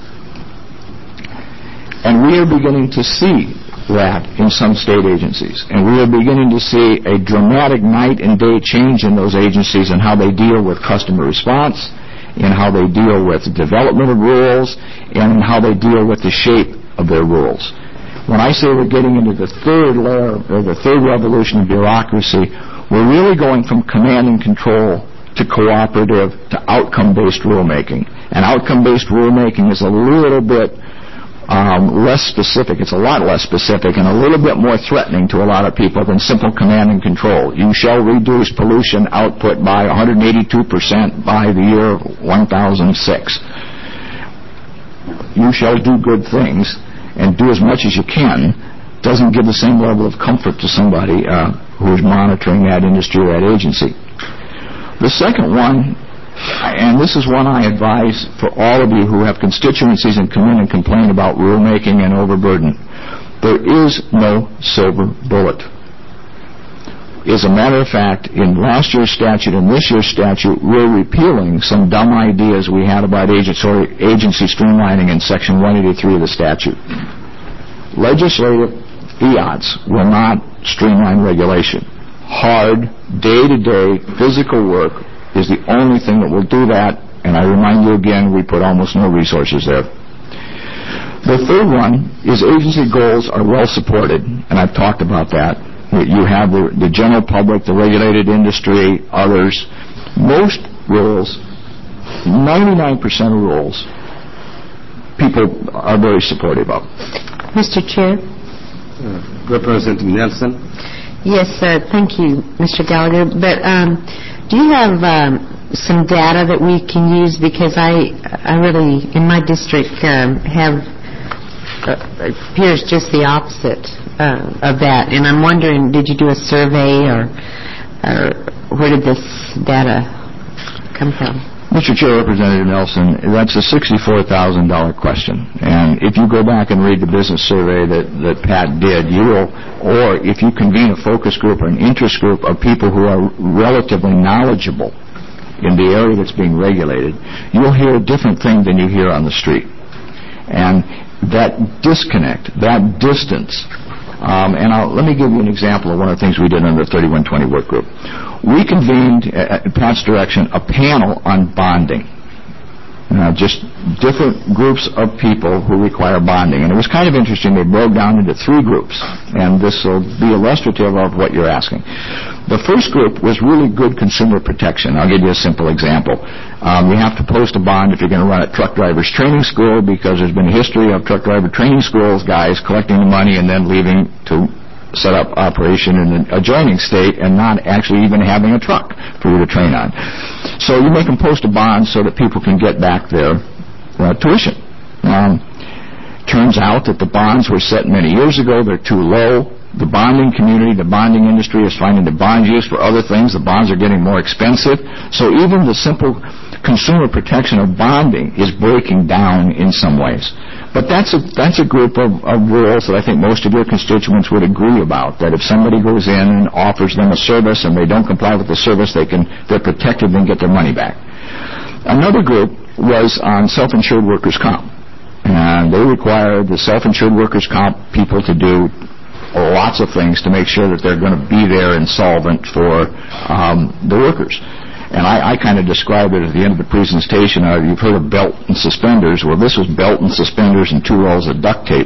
F: And we are beginning to see that in some state agencies. And we are beginning to see a dramatic night and day change in those agencies and how they deal with customer response, in how they deal with development of rules, and in how they deal with the shape of their rules. When I say we're getting into the third layer, or the third revolution of bureaucracy, we're really going from command and control to cooperative to outcome-based rulemaking. And outcome-based rulemaking is a little bit less specific. It's a lot less specific and a little bit more threatening to a lot of people than simple command and control. You shall reduce pollution output by 182% by the year 1006. You shall do good things and do as much as you can doesn't give the same level of comfort to somebody who is monitoring that industry or that agency. The second one, and this is one I advise for all of you who have constituencies and come in and complain about rulemaking and overburden. There is no silver bullet. As a matter of fact, in last year's statute and this year's statute, we're repealing some dumb ideas we had about agency streamlining in Section 183 of the statute. Legislative fiats will not streamline regulation. Hard, day-to-day physical work is the only thing that will do that, and I remind you again, we put almost no resources there. The third one is agency goals are well supported, and I've talked about that. You have the general public, the regulated industry, others. Most rules, 99% of rules, people are very supportive of.
A: Mr. Chair?
B: Representative Nelson?
A: Yes, thank you, Mr. Gallagher. But do you have some data that we can use? Because I really, in my district, have appears just the opposite of that. And I'm wondering, did you do a survey or where did this data come from?
F: Mr. Chair, Representative Nelson, that's a $64,000 question. And if you go back and read the business survey that Pat did, you will, or if you convene a focus group or an interest group of people who are relatively knowledgeable in the area that's being regulated, you'll hear a different thing than you hear on the street. And that disconnect, that distance, let me give you an example of one of the things we did under the 3120 work group. We convened, at Pat's direction, a panel on bonding. Just different groups of people who require bonding. And it was kind of interesting. They broke down into 3 groups. And this will be illustrative of what you're asking. The first group was really good consumer protection. I'll give you a simple example. You have to post a bond if you're going to run a truck driver's training school, because there's been a history of truck driver training schools, guys collecting the money and then leaving to set up operation in an adjoining state and not actually even having a truck for you to train on. So you make them post a bond so that people can get back their tuition. Turns out that the bonds were set many years ago. They're too low. The bonding community, the bonding industry is finding the bond used for other things. The bonds are getting more expensive. So even the simple consumer protection of bonding is breaking down in some ways. But that's a group of rules that I think most of your constituents would agree about, that if somebody goes in and offers them a service and they don't comply with the service, they're protected and get their money back. Another group was on self-insured workers' comp. And they require the self-insured workers' comp people to do lots of things to make sure that they're going to be there and solvent for the workers. And I kind of described it at the end of the presentation. You've heard of belt and suspenders. Well, this was belt and suspenders and 2 rolls of duct tape.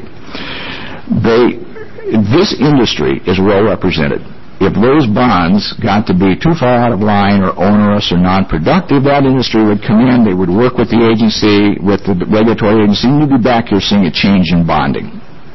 F: This industry is well represented. If those bonds got to be too far out of line or onerous or non-productive, that industry would come in, they would work with the agency, with the regulatory agency, and you'd be back here seeing a change in bonding.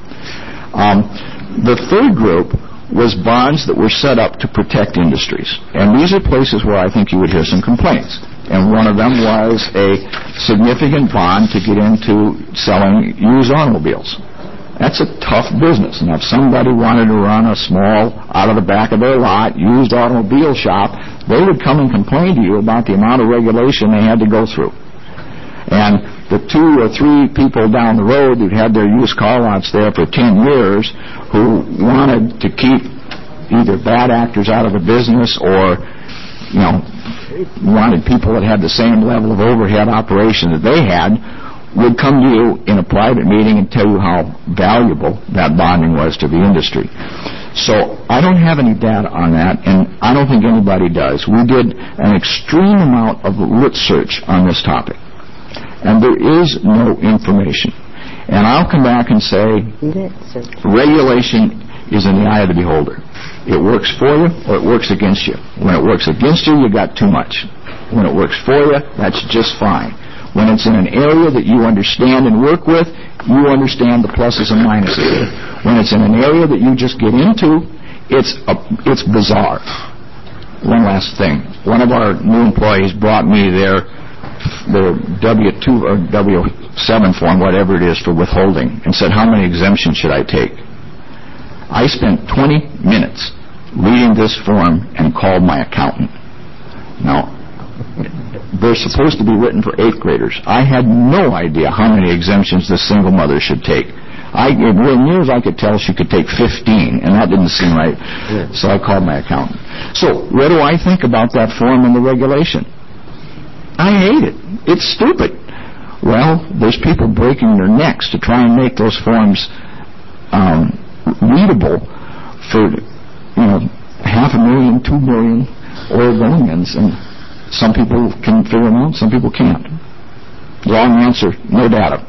F: The third group was bonds that were set up to protect industries. And these are places where I think you would hear some complaints. And one of them was a significant bond to get into selling used automobiles. That's a tough business. And if somebody wanted to run a small, out of the back of their lot, used automobile shop, they would come and complain to you about the amount of regulation they had to go through. And the 2 or 3 people down the road who'd had their used car lots there for 10 years who wanted to keep either bad actors out of the business or, wanted people that had the same level of overhead operation that they had would come to you in a private meeting and tell you how valuable that bonding was to the industry. So I don't have any data on that, and I don't think anybody does. We did an extreme amount of lit search on this topic. And there is no information. And I'll come back and say regulation is in the eye of the beholder. It works for you or it works against you. When it works against you, you got too much. When it works for you, that's just fine. When it's in an area that you understand and work with, you understand the pluses and minuses. When it's in an area that you just get into, it's bizarre. One last thing. One of our new employees brought me the W-2 or W-7 form, whatever it is, for withholding, and said, how many exemptions should I take? I spent 20 minutes reading this form and called my accountant. Now, they're supposed to be written for 8th graders. I had no idea how many exemptions this single mother should take. As near as I could tell, she could take 15, and that didn't seem right. So I called my accountant. So what do I think about that form and the regulation? I hate it. it's stupid. Well, there's people breaking their necks to try and make those forms readable for, 500,000, 2 million Oregonians, and some people can figure them out, some people can't. Wrong answer, no data.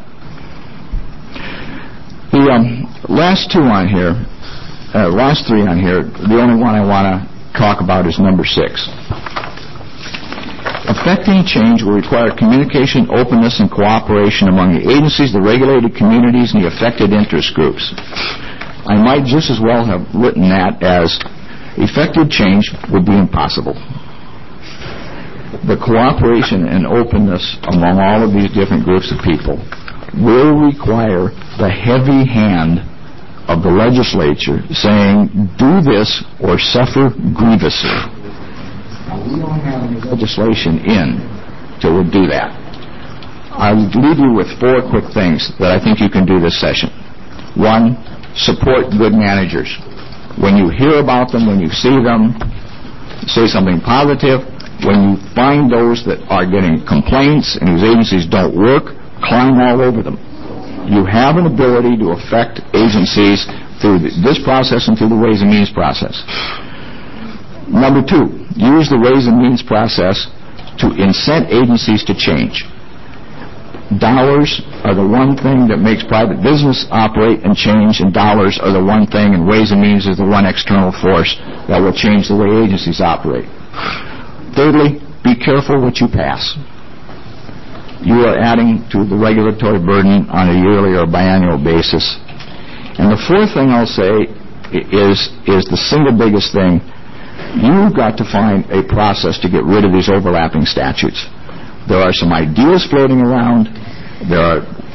F: The last three on here, the only one I want to talk about is number 6. Effecting change will require communication, openness, and cooperation among the agencies, the regulated communities, and the affected interest groups. I might just as well have written that as effective change would be impossible. The cooperation and openness among all of these different groups of people will require the heavy hand of the legislature saying, do this or suffer grievously. Now, we don't have any legislation in to do that. I'll leave you with 4 quick things that I think you can do this session. 1, support good managers. When you hear about them, when you see them, say something positive. When you find those that are getting complaints and whose agencies don't work, climb all over them. You have an ability to affect agencies through this process and through the Ways and Means process. Number 2, use the Ways and Means process to incent agencies to change. Dollars are the one thing that makes private business operate and change, and dollars are the one thing, and Ways and Means is the one external force that will change the way agencies operate. Thirdly, be careful what you pass. You are adding to the regulatory burden on a yearly or biannual basis. And the 4th thing I'll say is the single biggest thing. You've got to find a process to get rid of these overlapping statutes. There are some ideas floating around. There are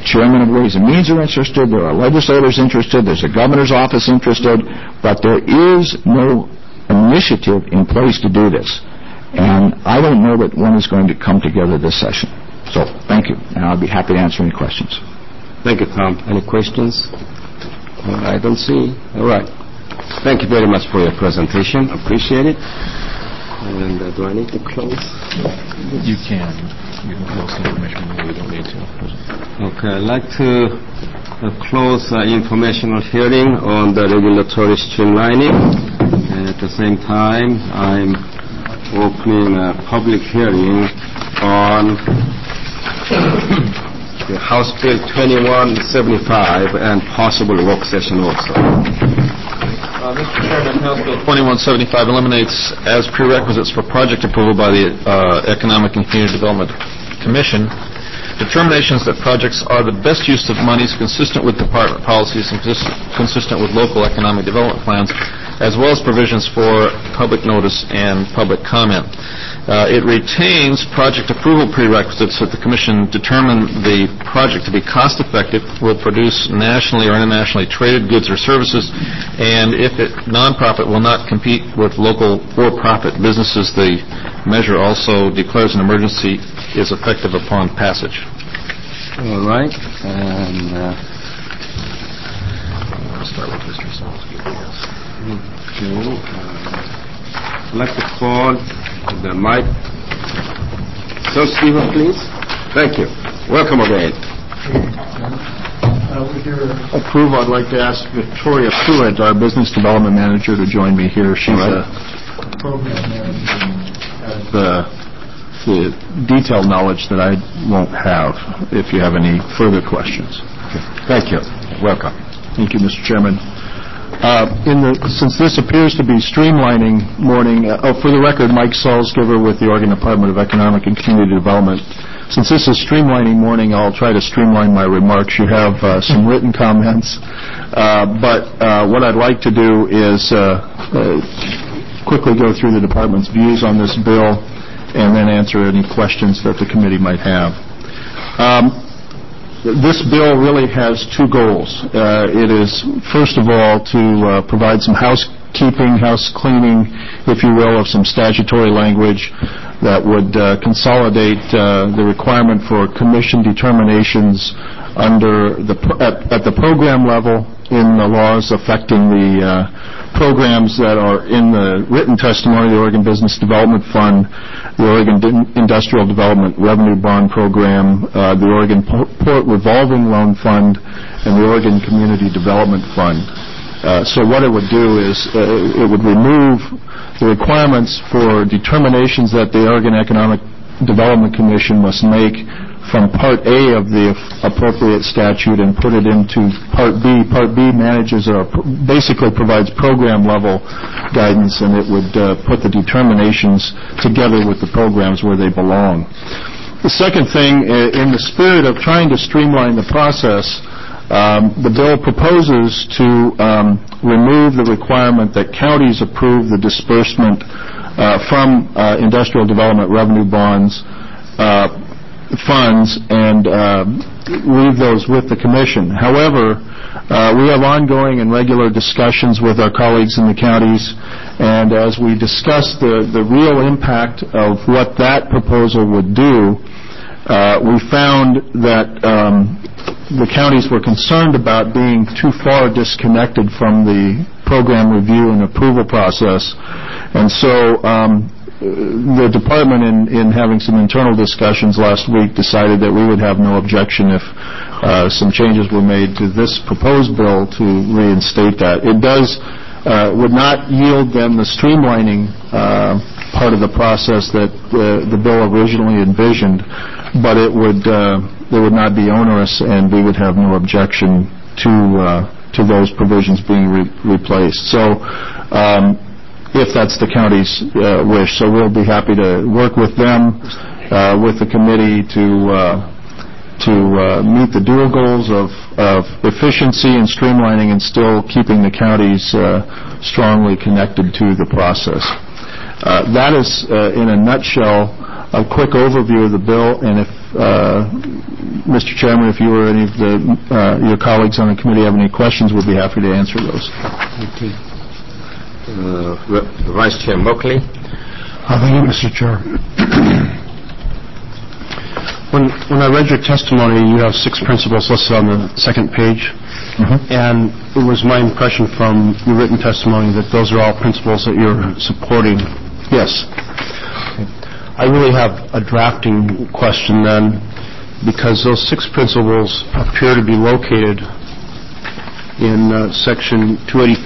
F: chairman of Ways and Means are interested, there are legislators interested, there's a governor's office interested, but there is no initiative in place to do this. And I don't know that one is going to come together this session. So, thank you, and I'll be happy to answer any questions.
B: Thank you, Tom. Any questions? I don't see. All right. Thank you very much for your presentation. Appreciate it. And do I need to close?
G: You can. You can close the information when you don't need to.
B: Okay. I'd like to close informational hearing on the regulatory streamlining. And at the same time, I'm opening a public hearing on the House Bill 2175 and possible work session also.
G: Mr. Chairman, House Bill 2175 eliminates as prerequisites for project approval by the Economic and Community Development Commission determinations that projects are the best use of monies consistent with department policies and consistent with local economic development plans, as well as provisions for public notice and public comment. It retains project approval prerequisites that the Commission determine the project to be cost-effective, will produce nationally or internationally traded goods or services, and if it nonprofit will not compete with local for-profit businesses. The measure also declares an emergency is effective upon passage.
B: All right. And
G: I'll start with Mr. Solsky.
B: I'd like to call the mic. Solsky, please. Thank you. Welcome again.
F: With your approval, I'd like to ask Victoria Pruitt, our Business Development Manager, to join me here. She's a program manager and has the detailed knowledge that I won't have if you have any further questions.
B: Okay. Thank you. Welcome.
F: Thank you, Mr. Chairman. Since this appears to be streamlining morning, for the record, Mike Salzgiver with the Oregon Department of Economic and Community Development. Since this is streamlining morning, I'll try to streamline my remarks. You have some written comments, but what I'd like to do is quickly go through the department's views on this bill and then answer any questions that the committee might have. This bill really has two goals. It is, first of all, to provide some house cleaning, if you will, of some statutory language that would consolidate the requirement for commission determinations at the program level in the laws affecting the programs that are in the written testimony of the Oregon Business Development Fund, the Oregon Industrial Development Revenue Bond Program, the Oregon Port Revolving Loan Fund, and the Oregon Community Development Fund. So what it would do is it would remove the requirements for determinations that the Oregon Economic Development Commission must make from Part A of the appropriate statute and put it into Part B. Part B basically provides program-level guidance, and it would put the determinations together with the programs where they belong. The second thing, in the spirit of trying to streamline the process, the bill proposes to remove the requirement that counties approve the disbursement from industrial development revenue bonds funds and leave those with the Commission. However, we have ongoing and regular discussions with our colleagues in the counties, and as we discuss the real impact of what that proposal would do, we found that the counties were concerned about being too far disconnected from the program review and approval process, and so the department, in having some internal discussions last week, decided that we would have no objection if some changes were made to this proposed bill to reinstate that. It would not yield them the streamlining part of the process that the bill originally envisioned, but it would not be onerous, and we would have no objection to those provisions being replaced. So if that's the county's wish. So we'll be happy to work with them, with the committee to meet the dual goals of efficiency and streamlining and still keeping the counties strongly connected to the process. That is, in a nutshell, a quick overview of the bill, and if Mr. Chairman, if you or any of your colleagues on the committee have any questions, we'd be happy to answer those.
B: Vice Chair Merkley.
C: Thank you, Mr. Chair. When I read your testimony, you have 6 principles listed on the second page, and it was my impression from your written testimony that those are all principles that you're supporting.
F: Yes.
C: I really have a drafting question then, because those 6 principles appear to be located in Section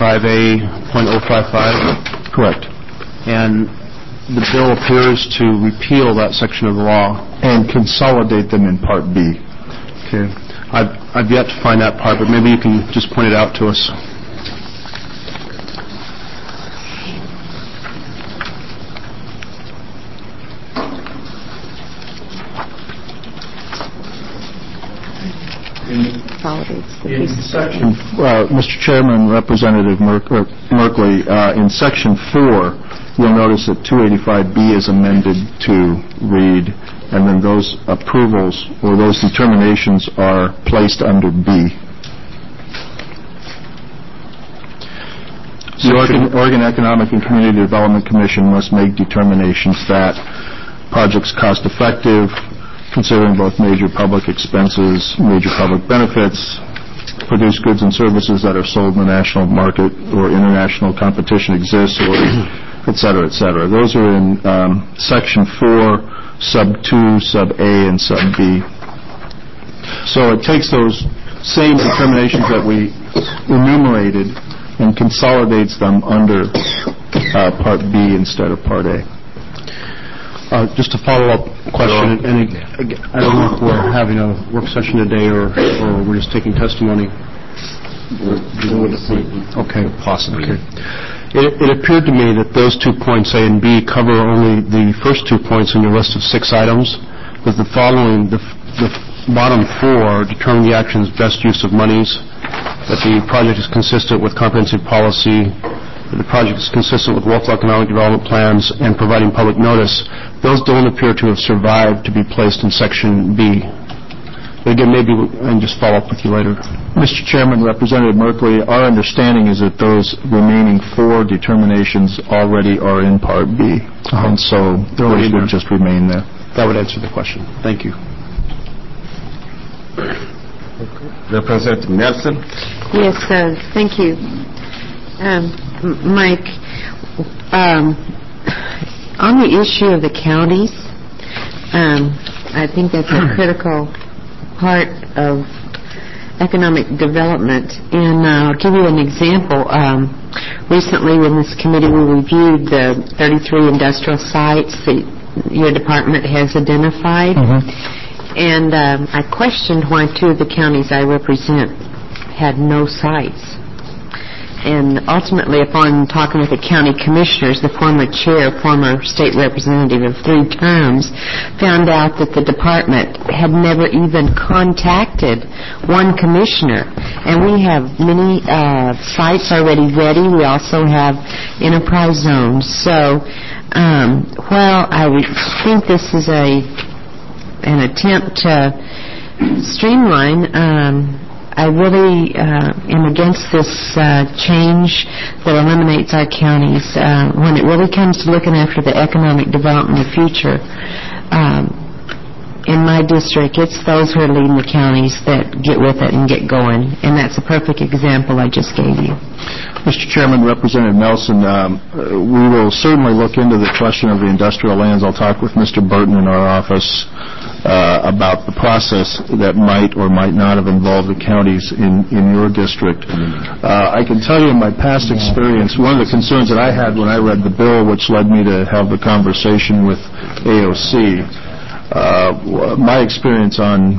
C: 285A.055.
F: Correct.
C: And the bill appears to repeal that section of the law
F: and consolidate them in Part B.
C: Okay. I've yet to find that part, but maybe you can just point it out to us.
F: In section, Mr. Chairman, Representative Merkley, in Section 4, you'll notice that 285B is amended to read, and then those approvals or those determinations are placed under B. The Oregon Economic and Community Development Commission must make determinations that projects cost-effective, considering both major public expenses, major public benefits, produce goods and services that are sold in the national market or international competition exists, or et cetera, et cetera. Those are in Section 4, Sub 2, Sub A, and Sub B. So it takes those same determinations that we enumerated and consolidates them under Part B instead of Part A.
C: Just a follow-up question, and I don't know if we're having a work session today or we're just taking testimony. Okay, possibly. Okay. It appeared to me that those 2 points, A and B, cover only the first 2 points in your list of 6 items, with the following, the bottom 4, determine the action's best use of monies, that the project is consistent with comprehensive policy, that the project is consistent with local economic development plans, and providing public notice. Those don't appear to have survived to be placed in Section B. But again, maybe I can just follow up with you later.
F: Mr. Chairman, Representative Merkley, our understanding is that those remaining 4 determinations already are in Part B, and so those would just remain there.
C: That would answer the question. Thank you.
B: Representative Nelson.
A: Yes, thank you. Mike, on the issue of the counties, I think that's a critical part of economic development. And I'll give you an example. Recently, in this committee, we reviewed the 33 industrial sites that your department has identified. And I questioned why 2 of the counties I represent had no sites. And ultimately, upon talking with the county commissioners, the former chair, former state representative of 3 terms, found out that the department had never even contacted one commissioner. And we have many sites already ready. We also have enterprise zones. So while I think this is an attempt to streamline, I really am against this change that eliminates our counties. When it really comes to looking after the economic development of the future, in my district, it's those who are leading the counties that get with it and get going. And that's a perfect example I just gave you.
F: Mr. Chairman, Representative Nelson, we will certainly look into the question of the industrial lands. I'll talk with Mr. Burton in our office about the process that might or might not have involved the counties in your district. I can tell you in my past experience, one of the concerns that I had when I read the bill, which led me to have the conversation with AOC, my experience on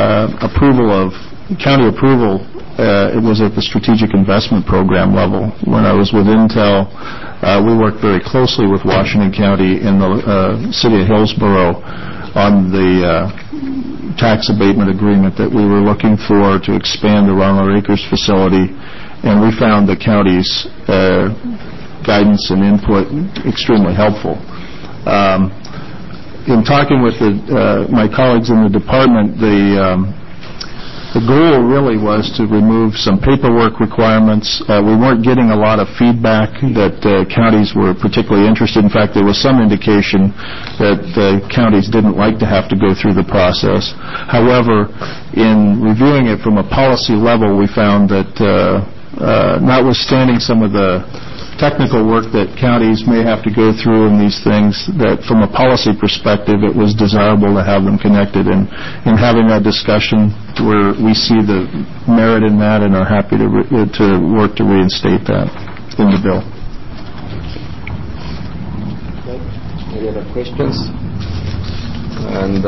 F: county approval, it was at the Strategic Investment Program level. When I was with Intel, we worked very closely with Washington County in the city of Hillsborough on the tax abatement agreement that we were looking for to expand the Ronald Acres facility, and we found the county's guidance and input extremely helpful.
H: in talking with my colleagues in the department, the goal really was to remove some paperwork requirements. We weren't getting a lot of feedback that counties were particularly interested. In fact, there was some indication that counties didn't like to have to go through the process. However, in reviewing it from a policy level, we found that notwithstanding some of the technical work that counties may have to go through in these things, that from a policy perspective, it was desirable to have them connected. And in having that discussion, where we see the merit in that and are happy to work to reinstate that in the bill.
B: Any other questions? And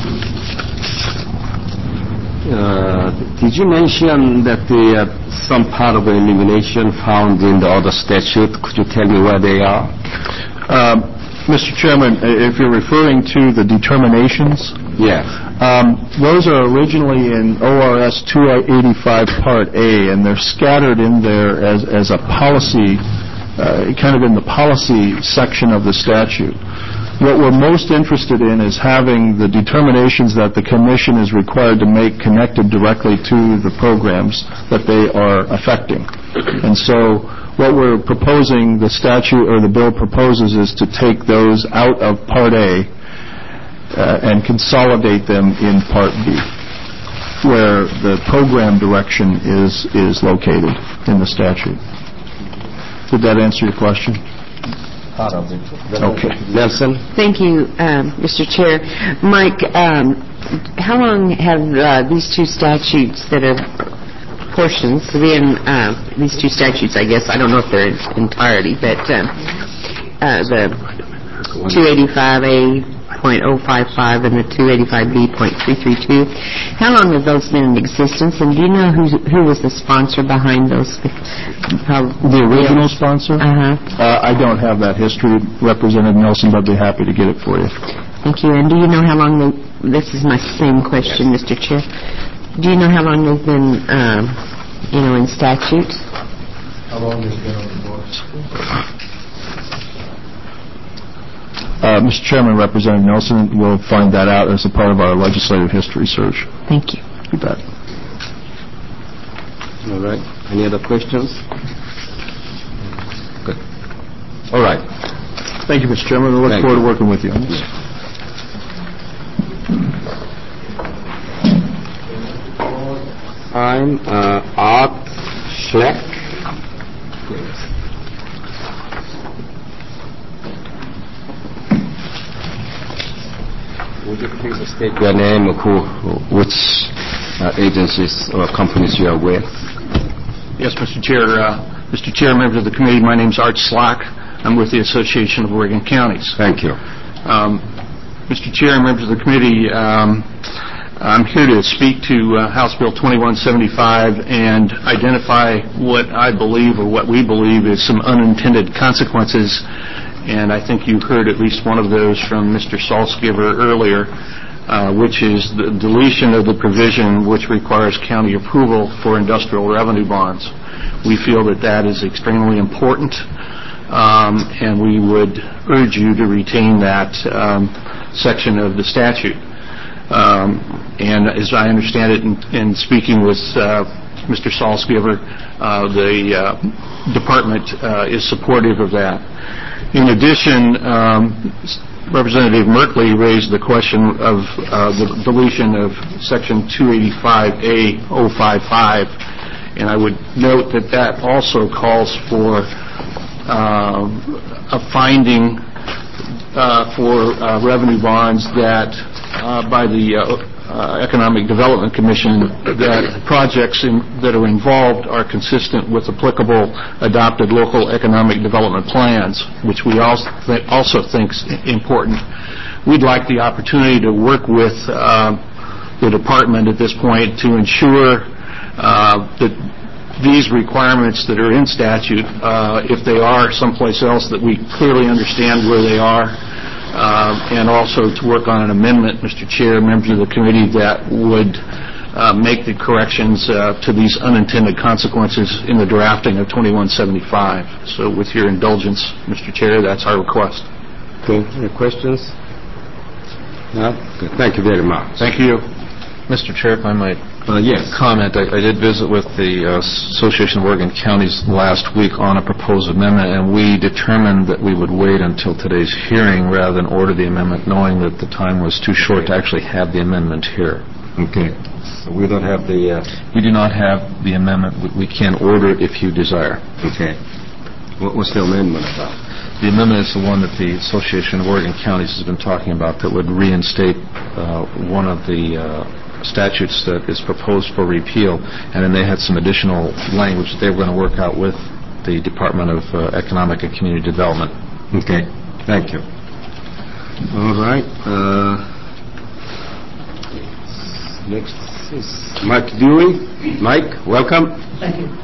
B: did you mention that some part of the elimination found in the other statute? Could you tell me where they are?
H: Mr. Chairman, if you're referring to the determinations,
B: yes.
H: Those are originally in ORS 285 Part A, and they're scattered in there as a policy, kind of in the policy section of the statute. What we're most interested in is having the determinations that the Commission is required to make connected directly to the programs that they are affecting. And so what we're proposing, the statute or the bill proposes, is to take those out of Part A and consolidate them in Part B, where the program direction is located in the statute. Did that answer your question?
B: Okay. Nelson?
A: Thank you, Mr. Chair. Mike, how long have these two statutes that are portions, these two statutes, I guess, I don't know if they're entirety, but the 285A.055 and the 285B.332, how long have those been in existence, and do you know who was the sponsor behind those?
H: The original sponsor? I don't have that history, Representative Nelson, but I'd be happy to get it for you.
A: Thank you. And do you know how long this is my same question, Mr. Chair. Do you know how long they've been, in statute?
H: How long has it been on the books? Mr. Chairman, Representative Nelson will find that out as a part of our legislative history search.
A: Thank you.
H: You bet.
B: All right. Any other questions? Good. All right.
H: Thank you, Mr. Chairman. We look forward to working with you on this.
B: I'm Art Schleck. Would you please state your name, which agencies or companies you are with?
I: Yes, Mr. Chair. Mr. Chair, members of the committee, my name is Art Slack. I'm with the Association of Oregon Counties.
B: Thank you.
I: Mr. Chair, members of the committee, I'm here to speak to House Bill 2175 and identify what I believe or what we believe is some unintended consequences. And I think you heard at least one of those from Mr. Salzgiver earlier, which is the deletion of the provision which requires county approval for industrial revenue bonds. We feel that that is extremely important, and we would urge you to retain that section of the statute. And as I understand it, in speaking with Mr. Salzgiver, the department is supportive of that. In addition, Representative Merkley raised the question of the deletion of Section 285A.055, and I would note that that also calls for a finding for revenue bonds that by the Economic Development Commission that projects that are involved are consistent with applicable adopted local economic development plans, which we also think is important. We'd like the opportunity to work with the department at this point to ensure that these requirements that are in statute, if they are someplace else, that we clearly understand where they are. And also to work on an amendment, Mr. Chair, members of the committee, that would make the corrections to these unintended consequences in the drafting of 2175. So with your indulgence, Mr. Chair, that's our request.
B: Okay. Any questions? No? Good. Thank you very much.
I: Thank you.
G: Mr. Chair, if I might
B: Yes.
G: comment, I did visit with the Association of Oregon Counties last week on a proposed amendment, and we determined that we would wait until today's hearing rather than order the amendment, knowing that the time was too short to actually have the amendment here.
B: Okay. So we don't have the...
G: We do not have the amendment. We can order it if you desire.
B: Okay. What's the amendment about?
G: The amendment is the one that the Association of Oregon Counties has been talking about that would reinstate one of the statutes that is proposed for repeal, and then they had some additional language that they were going to work out with the Department of Economic and Community Development.
B: Okay. Thank you. All right. Next is Mike Dewey. Mike, welcome.
J: Thank you.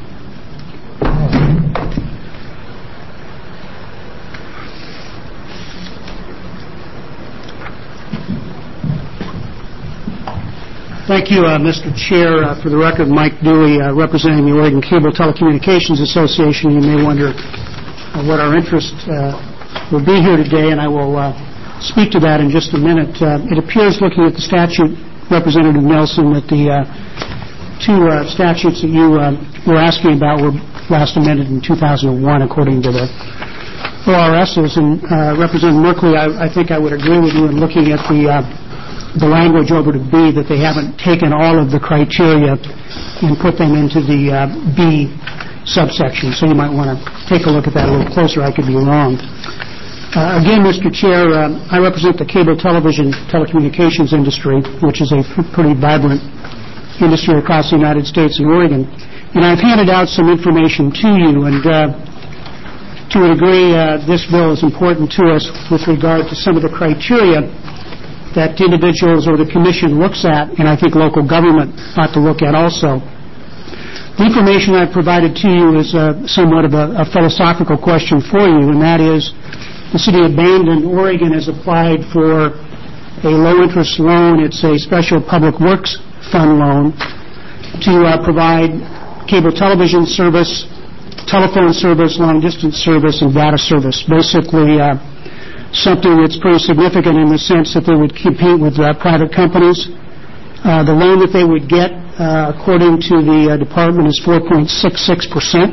J: Thank you, Mr. Chair. For the record, Mike Dewey, representing the Oregon Cable Telecommunications Association. You may wonder what our interest will be here today, and I will speak to that in just a minute. It appears, looking at the statute, Representative Nelson, that the two statutes that you were asking about were last amended in 2001, according to the ORSs. And Representative Merkley, I think I would agree with you in looking at the language over to B, that they haven't taken all of the criteria and put them into the B subsection. So you might want to take a look at that a little closer. I could be wrong. Again, Mr. Chair, I represent the cable television telecommunications industry, which is a pretty vibrant industry across the United States and Oregon. And I've handed out some information to you, and to a degree, this bill is important to us with regard to some of the criteria that individuals or the Commission looks at, and I think local government ought to look at also. The information I've provided to you is somewhat of a philosophical question for you, and that is, the City of Bandon, Oregon, has applied for a low-interest loan. It's a special public works fund loan to provide cable television service, telephone service, long-distance service, and data service. Basically, something that's pretty significant in the sense that they would compete with private companies. The loan that they would get, according to the department, is 4.66%.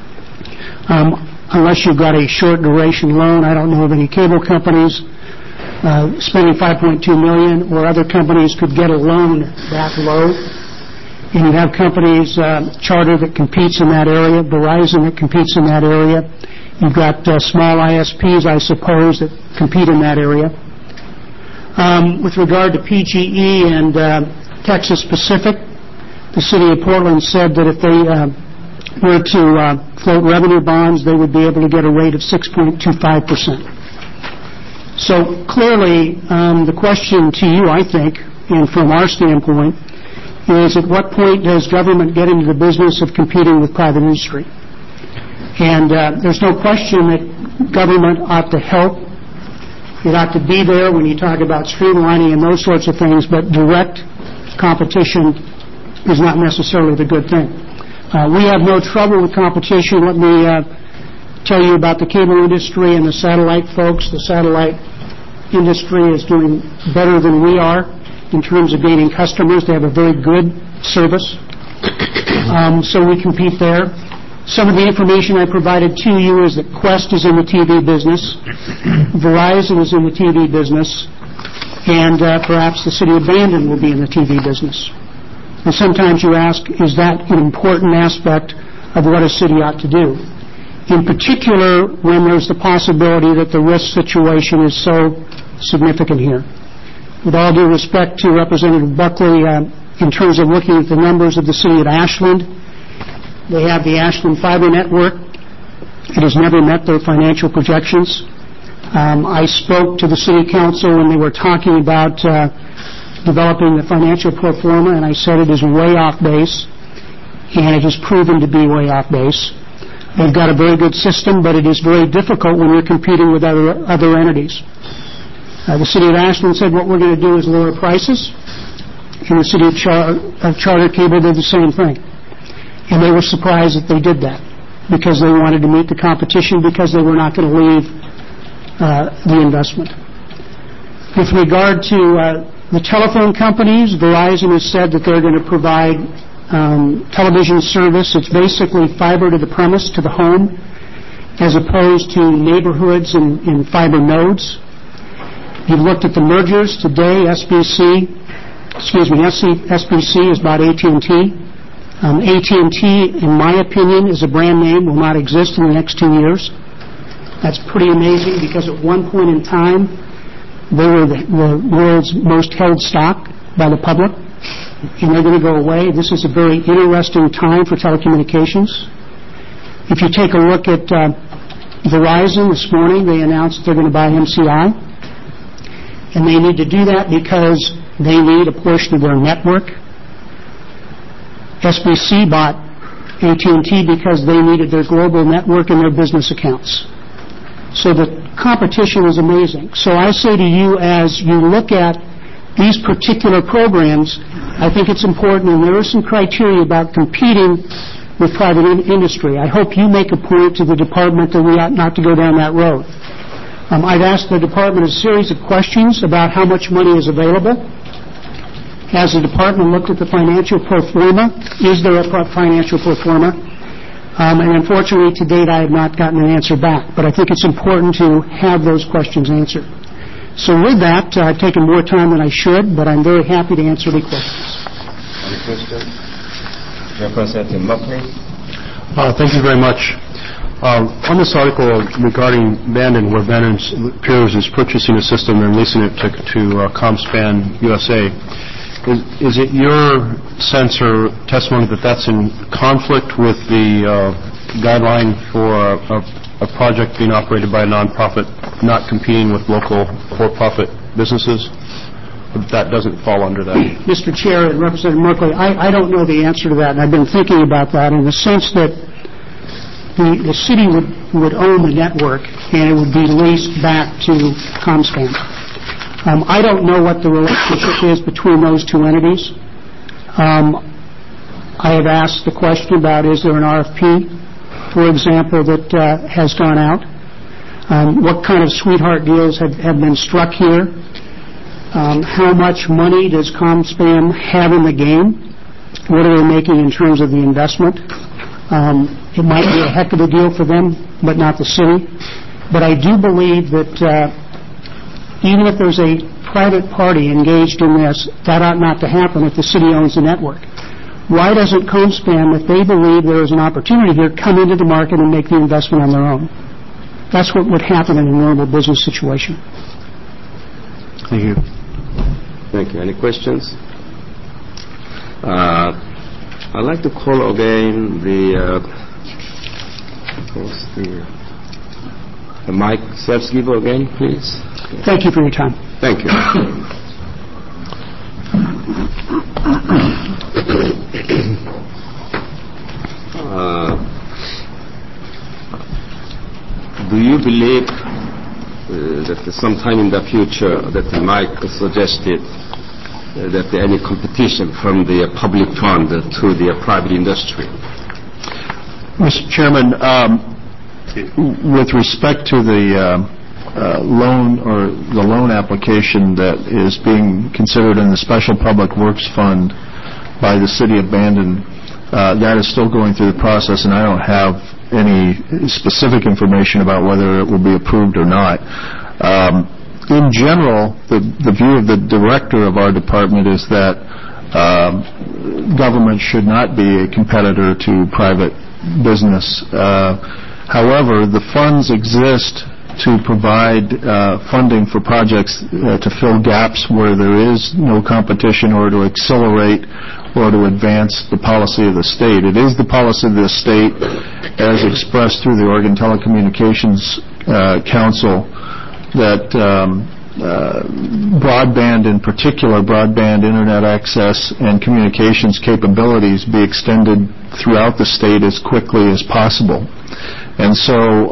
J: Unless you've got a short duration loan, I don't know of any cable companies spending $5.2 million, or other companies could get a loan that low. And you have companies, Charter, that competes in that area, Verizon that competes in that area. You've got small ISPs, I suppose, that compete in that area. With regard to PGE and Texas Pacific, the City of Portland said that if they were to float revenue bonds, they would be able to get a rate of 6.25%. So clearly, the question to you, I think, and from our standpoint, is at what point does government get into the business of competing with private industry? And there's no question that government ought to help. It ought to be there when you talk about streamlining and those sorts of things, but direct competition is not necessarily the good thing. We have no trouble with competition. Let me tell you about the cable industry and the satellite folks. The satellite industry is doing better than we are in terms of gaining customers. They have a very good service. So we compete there. Some of the information I provided to you is that Qwest is in the TV business, Verizon is in the TV business, and perhaps the City of Bandon will be in the TV business. And sometimes you ask, is that an important aspect of what a city ought to do? In particular, when there's the possibility that the risk situation is so significant here. With all due respect to Representative Buckley, in terms of looking at the numbers of the City of Ashland, they have the Ashland Fiber Network. It has never met their financial projections. I spoke to the City Council when they were talking about developing the financial pro forma, and I said it is way off base, and it has proven to be way off base. They've got a very good system, but it is very difficult when you're competing with other entities. The City of Ashland said what we're going to do is lower prices, and the City of Charter Cable did the same thing. And they were surprised that they did that because they wanted to meet the competition, because they were not going to leave the investment. With regard to the telephone companies, Verizon has said that they're going to provide television service. It's basically fiber to the premise, to the home, as opposed to neighborhoods and fiber nodes. You've looked at the mergers today. SBC is bought AT&T. AT&T, in my opinion, is a brand name, will not exist in the next 2 years. That's pretty amazing because at one point in time, they were the world's most held stock by the public, and they're going to go away. This is a very interesting time for telecommunications. If you take a look at Verizon this morning, they announced they're going to buy MCI, and they need to do that because they need a portion of their network. SBC bought AT&T because they needed their global network and their business accounts. So the competition is amazing. So I say to you, as you look at these particular programs, I think it's important, and there are some criteria about competing with private industry. I hope you make a point to the department that we ought not to go down that road. I've asked the department a series of questions about how much money is available. Has the department looked at the financial pro forma? Is there a financial pro forma? And unfortunately, to date, I have not gotten an answer back. But I think it's important to have those questions answered. So with that, I've taken more time than I should, but I'm very happy to answer the questions.
B: Any questions? Representative Muckley.
E: Thank you very much. On this article regarding Bandon, where Bandon appears is purchasing a system and leasing it to ComSpan USA, is it your sense or testimony that that's in conflict with the guideline for a project being operated by a nonprofit not competing with local for-profit businesses? Or that doesn't fall under that?
J: Mr. Chair and Representative Merkley, I don't know the answer to that, and I've been thinking about that in the sense that the city would own the network and it would be leased back to ComSpan. I don't know what the relationship is between those two entities. I have asked the question about is there an RFP, for example, that has gone out? What kind of sweetheart deals have been struck here? How much money does ComSpan have in the game? What are they making in terms of the investment? It might be a heck of a deal for them, but not the city. But I do believe that even if there's a private party engaged in this, that ought not to happen if the city owns the network. Why doesn't ComSpan, if they believe there is an opportunity here, come into the market and make the investment on their own? That's what would happen in a normal business situation.
E: Thank you.
B: Thank you. Any questions? I'd like to call again the mic self-giver again, please.
J: Thank you for your time.
B: Thank you. Do you believe that sometime in the future that Mike suggested that any competition from the public fund to the private industry?
H: Mr. Chairman, with respect to the loan application that is being considered in the Special Public Works Fund by the City of Bandon, that is still going through the process, and I don't have any specific information about whether it will be approved or not. In general, the view of the director of our department is that government should not be a competitor to private business. However, the funds exist to provide funding for projects to fill gaps where there is no competition or to accelerate or to advance the policy of the state. It is the policy of the state, as expressed through the Oregon Telecommunications Council, that broadband, in particular broadband internet access and communications capabilities, be extended throughout the state as quickly as possible. And so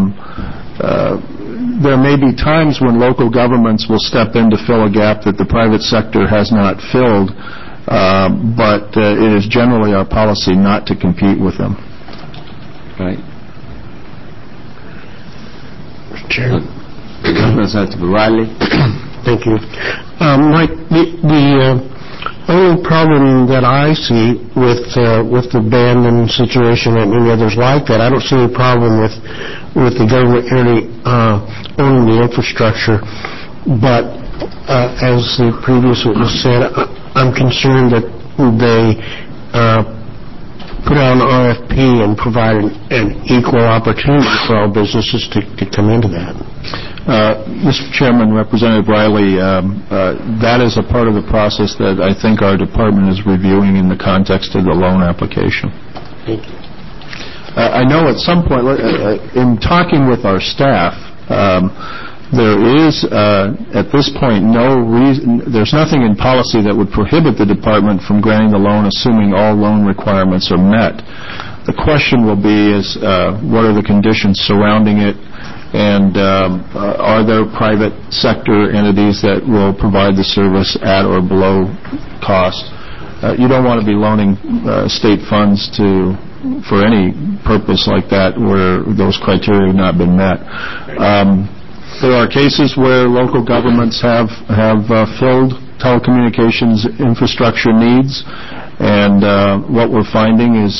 H: there may be times when local governments will step in to fill a gap that the private sector has not filled, but it is generally our policy not to compete with them.
B: Right.
E: Chair.
B: Representative Riley.
C: Thank you. Mike, the only problem that I see with the Bandon situation and many others like that, I don't see any problem with the government owning the infrastructure. But as the previous witness said, I'm concerned that they put out an RFP and provide an equal opportunity for all businesses to come into that.
H: Mr. Chairman, Representative Riley, that is a part of the process that I think our department is reviewing in the context of the loan application.
C: Thank you.
H: I know at some point, in talking with our staff, there is, at this point, there's nothing in policy that would prohibit the department from granting the loan, assuming all loan requirements are met. The question will be what are the conditions surrounding it, and are there private sector entities that will provide the service at or below cost? You don't want to be loaning state funds for any purpose like that where those criteria have not been met. There are cases where local governments have filled telecommunications infrastructure needs, and what we're finding is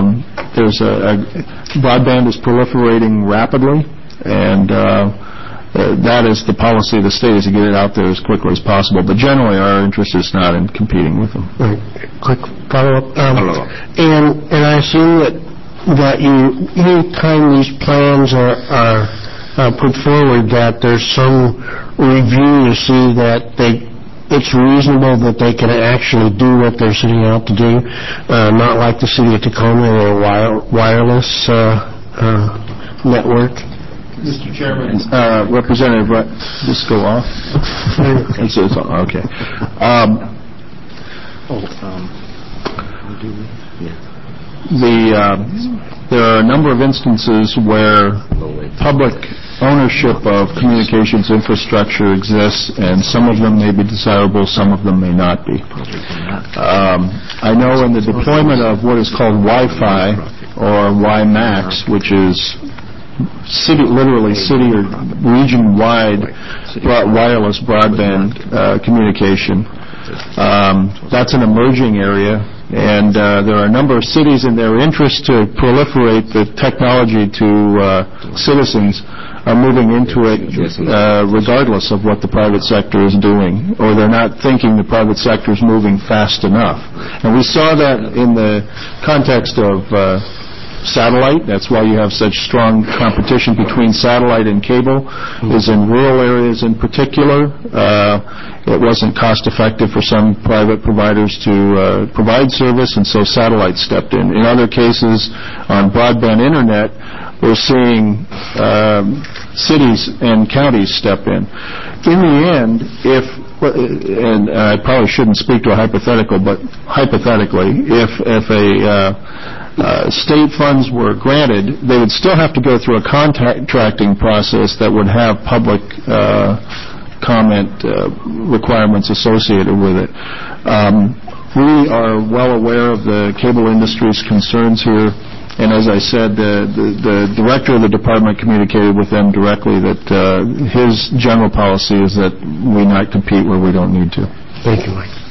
H: broadband is proliferating rapidly, and that is the policy of the state, is to get it out there as quickly as possible. But generally, our interest is not in competing with them.
C: Right. Quick follow-up. And I assume that any time these plans are put forward, that there's some review to see that it's reasonable that they can actually do what they're setting out to do, not like the city of Tacoma or a wireless network.
H: Mr. Chairman, Representative, just go off. It's okay. There are a number of instances where public ownership of communications infrastructure exists, and some of them may be desirable, some of them may not be. I know in the deployment of what is called Wi-Fi or WiMAX, which is literally city or region-wide wireless broadband communication, that's an emerging area. And there are a number of cities in their interest to proliferate the technology to citizens are moving into it regardless of what the private sector is doing, or they're not thinking the private sector is moving fast enough. And we saw that in the context of satellite. That's why you have such strong competition between satellite and cable, is in rural areas in particular. It wasn't cost-effective for some private providers to provide service, and so satellite stepped in. In other cases, on broadband internet, we're seeing cities and counties step in. In the end, and I probably shouldn't speak to a hypothetical, but hypothetically, if state funds were granted, they would still have to go through a contracting process that would have public comment requirements associated with it. We are well aware of the cable industry's concerns here, and as I said, the director of the department communicated with them directly that his general policy is that we not compete where we don't need to.
C: Thank you, Mike.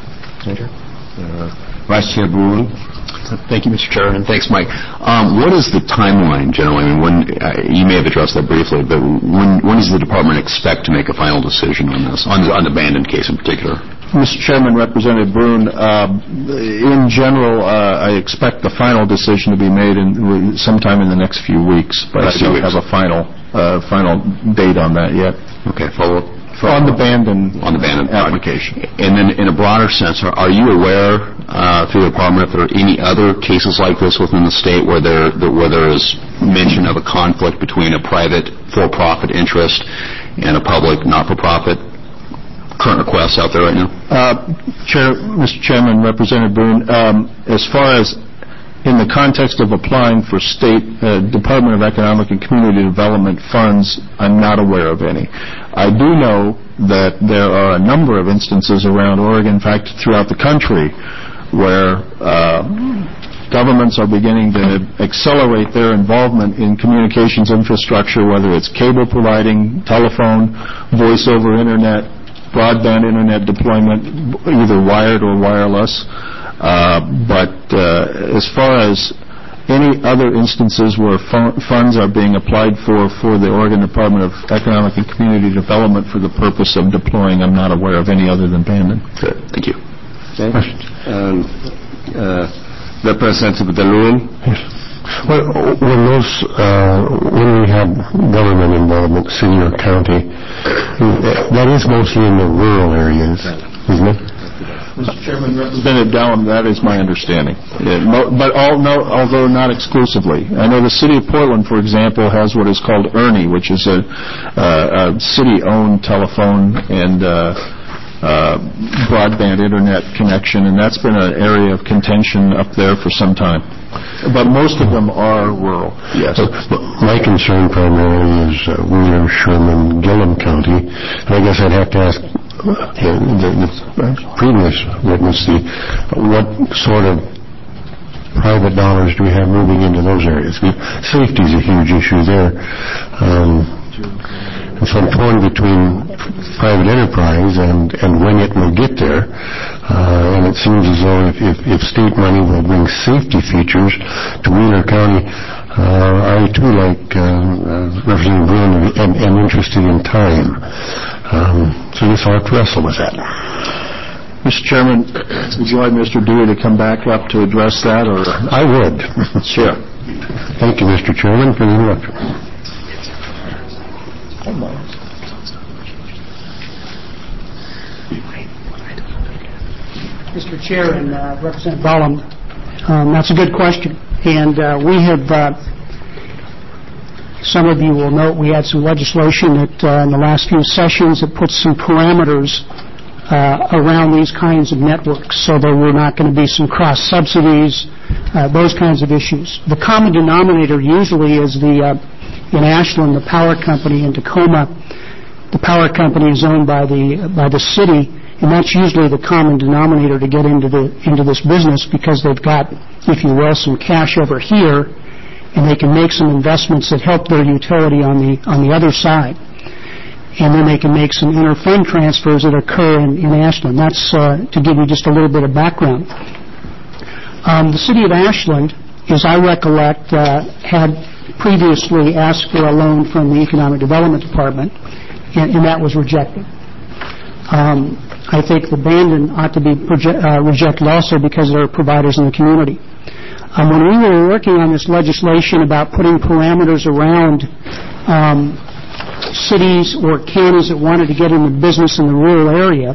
K: Vice Chair Brune. Thank you, Mr. Chair, and thanks, Mike. What is the timeline, generally? I mean, when you may have addressed that briefly, but when does the department expect to make a final decision on this, on the Bandon case in particular?
H: Mr. Chairman, Representative Brune, in general, I expect the final decision to be made sometime in the next few weeks, but I don't have a final date on that yet.
K: Okay, follow up.
H: On the Bandon
K: application. And then in a broader sense, are you aware through the department if there are any other cases like this within the state where there is mention of a conflict between a private for-profit interest and a public not-for-profit? Current requests out there right now?
H: Mr. Chairman, Representative Brune, as far as in the context of applying for state Department of Economic and Community Development funds, I'm not aware of any. I do know that there are a number of instances around Oregon, in fact, throughout the country, where governments are beginning to accelerate their involvement in communications infrastructure, whether it's cable providing, telephone, voice over internet, broadband internet deployment, either wired or wireless. But as far as any other instances where funds are being applied for the Oregon Department of Economic and Community Development for the purpose of deploying, I'm not aware of any other than Bandon.
K: Good. Thank you.
B: Okay. Representative DeLune.
E: Yes. Well, when we have government involvement, city or county, that is mostly in the rural areas, isn't it?
H: Mr. Chairman, Representative Dallin, that is my understanding. But although not exclusively. I know the City of Portland, for example, has what is called ERNIE, which is a city-owned telephone and broadband internet connection, and that's been an area of contention up there for some time. But most of them are rural, yes.
E: My concern primarily is Wheeler, Sherman, Gillum County, and I guess I'd have to ask the previous witness, what sort of private dollars do we have moving into those areas? Safety is a huge issue there. And so I'm torn between private enterprise and when it will get there. And it seems as though if state money will bring safety features to Wheeler County, I too, like Representative Bruin, am interested in time. So I guess I'll have to wrestle with that.
H: Mr. Chairman, would you like Mr. Dewey to come back up to address that? Or
E: I would.
H: Sure.
E: Thank you, Mr. Chairman, for the interruption.
J: Mr. Chair and Representative Gollum, that's a good question. And we have, some of you will note, we had some legislation that in the last few sessions that puts some parameters around these kinds of networks, so there were not going to be some cross-subsidies, those kinds of issues. The common denominator usually is in Ashland, the power company. In Tacoma, the power company is owned by the city, and that's usually the common denominator to get into this business, because they've got, if you will, some cash over here, and they can make some investments that help their utility on the other side. And then they can make some inter-fund transfers that occur in Ashland. That's to give you just a little bit of background. The city of Ashland, as I recollect, had previously asked for a loan from the Economic Development Department, and that was rejected. I think the Bandon ought to be rejected also because there are providers in the community. When we were working on this legislation about putting parameters around cities or counties that wanted to get in the business in the rural area,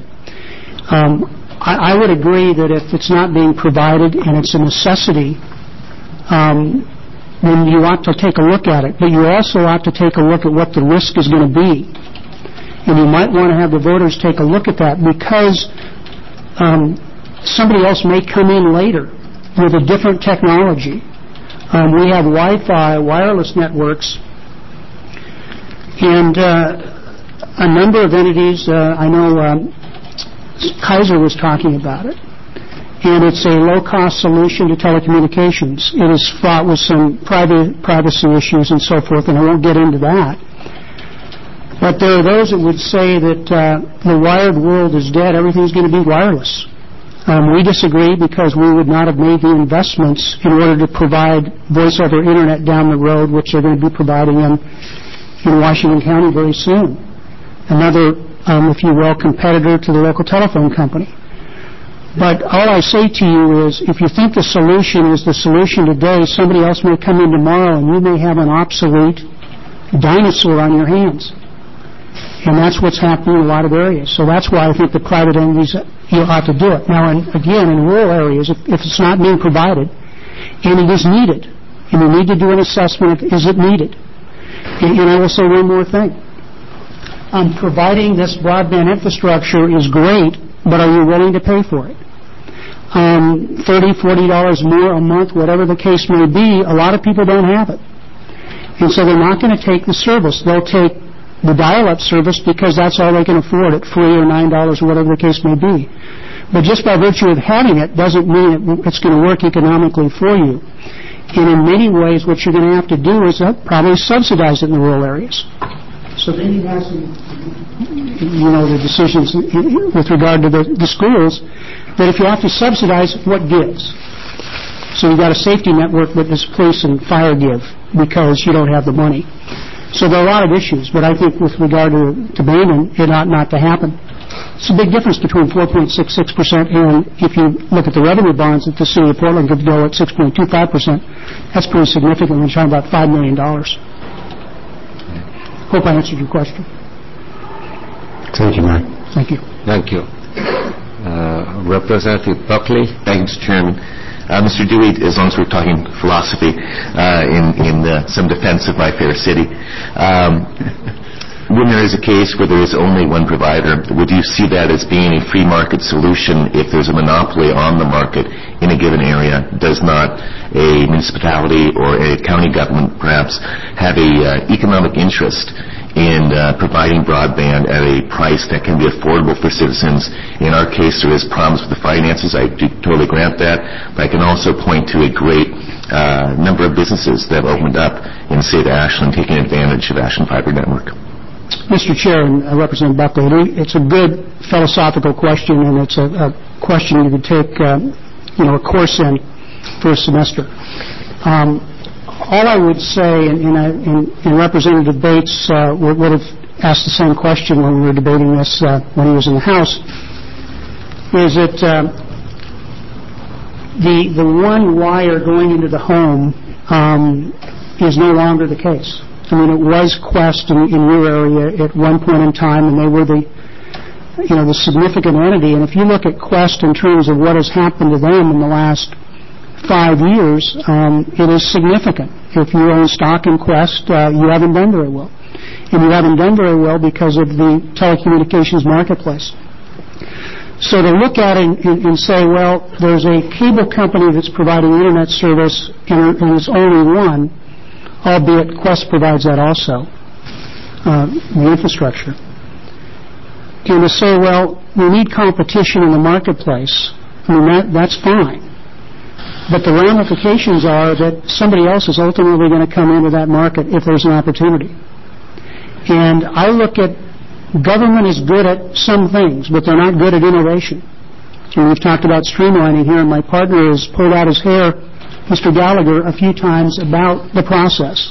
J: I would agree that if it's not being provided and it's a necessity, then you ought to take a look at it. But you also ought to take a look at what the risk is going to be. And you might want to have the voters take a look at that, because somebody else may come in later with a different technology. We have Wi-Fi, wireless networks, and a number of entities, I know Kaiser was talking about it, and it's a low-cost solution to telecommunications. It is fraught with some privacy issues and so forth, and I won't get into that. But there are those that would say that the wired world is dead, everything's going to be wireless. We disagree, because we would not have made the investments in order to provide voice over internet down the road, which they're going to be providing in Washington County very soon. Another, if you will, competitor to the local telephone company. But all I say to you is, if you think the solution is the solution today, somebody else may come in tomorrow and you may have an obsolete dinosaur on your hands. And that's what's happening in a lot of areas. So that's why I think the private entities ought to do it. Now, again, in rural areas, if it's not being provided, and it is needed, and we need to do an assessment of, is it needed? And I will say one more thing. Providing this broadband infrastructure is great, but are you willing to pay for it? $30, $40 more a month, whatever the case may be, a lot of people don't have it. And so they're not going to take the service. They'll take the dial-up service because that's all they can afford at $3 or $9 or whatever the case may be. But just by virtue of having it doesn't mean it's going to work economically for you. And in many ways, what you're going to have to do is probably subsidize it in the rural areas. So then you have some, the decisions with regard to the schools, that if you have to subsidize, what gives? So you've got a safety network that this police and fire give because you don't have the money. So there are a lot of issues, but I think with regard to Bayman, it ought not to happen. It's a big difference between 4.66% and if you look at the revenue bonds that the city of Portland could go at 6.25%, that's pretty significant when you're talking about $5 million. Hope I answered your question.
E: Thank you, Mark.
J: Thank you.
B: Thank you. Representative Buckley.
L: Thank you, Mr. Chairman. Mr. Dewey, as long as we're talking philosophy in some defense of my fair city, when there is a case where there is only one provider, would you see that as being a free market solution if there's a monopoly on the market in a given area? Does not a municipality or a county government perhaps have a economic interest in providing broadband at a price that can be affordable for citizens? In our case, there is problems with the finances. I do totally grant that. But I can also point to a great number of businesses that have opened up in the state of Ashland taking advantage of Ashland Fiber Network.
J: Mr. Chair and Representative Buckley, it's a good philosophical question, and it's a question you could take a course in for a semester. All I would say, and Representative Bates would have asked the same question when we were debating this when he was in the House, is that the one wire going into the home is no longer the case. I mean, it was Qwest in your area at one point in time, and they were the significant entity. And if you look at Qwest in terms of what has happened to them in the last 5 years, it is significant. If you own stock in Qwest, you haven't done very well. And you haven't done very well because of the telecommunications marketplace. So to look at it and say, well, there's a cable company that's providing internet service and it's only one, albeit Qwest provides that also, the infrastructure. And to say, well, we need competition in the marketplace, I mean, that's fine. But the ramifications are that somebody else is ultimately going to come into that market if there's an opportunity. And I look at government is good at some things, but they're not good at innovation. And we've talked about streamlining here, and my partner has pulled out his hair, Mr. Gallagher, a few times about the process.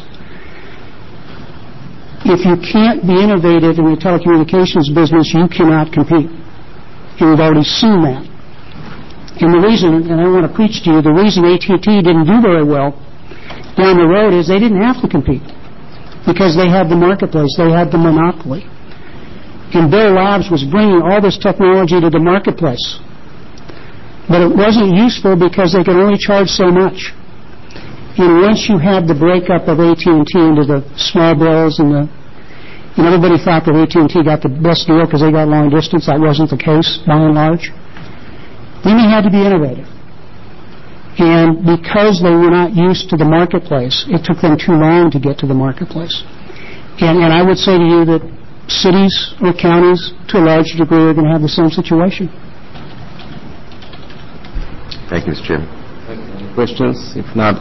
J: If you can't be innovative in the telecommunications business, you cannot compete. And we've already seen that. And the reason, and I want to preach to you, the reason AT&T didn't do very well down the road is they didn't have to compete because they had the marketplace, they had the monopoly. And Bell Labs was bringing all this technology to the marketplace. But it wasn't useful because they could only charge so much. And once you had the breakup of AT&T into the small bills and everybody thought that AT&T got the best deal because they got long distance, that wasn't the case by and large. Then they had to be innovative. And because they were not used to the marketplace, it took them too long to get to the marketplace. And I would say to you that cities or counties, to a large degree, are going to have the same situation.
L: Thank you, Mr. Chairman.
B: Any questions? If not,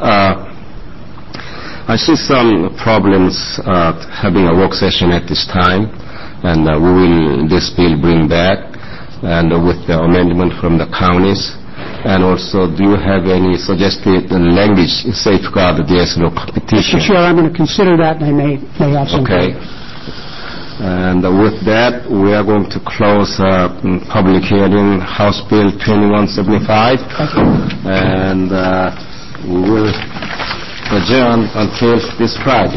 B: I see some problems having a work session at this time, and this bill bring back, and with the amendment from the counties. And also, do you have any suggested language safeguard that there's no competition?
J: Mr. Chair, I'm going to consider that, and I may have some.
B: Okay. And with that, we are going to close public hearing, House Bill 2175. And we will adjourn until this Friday.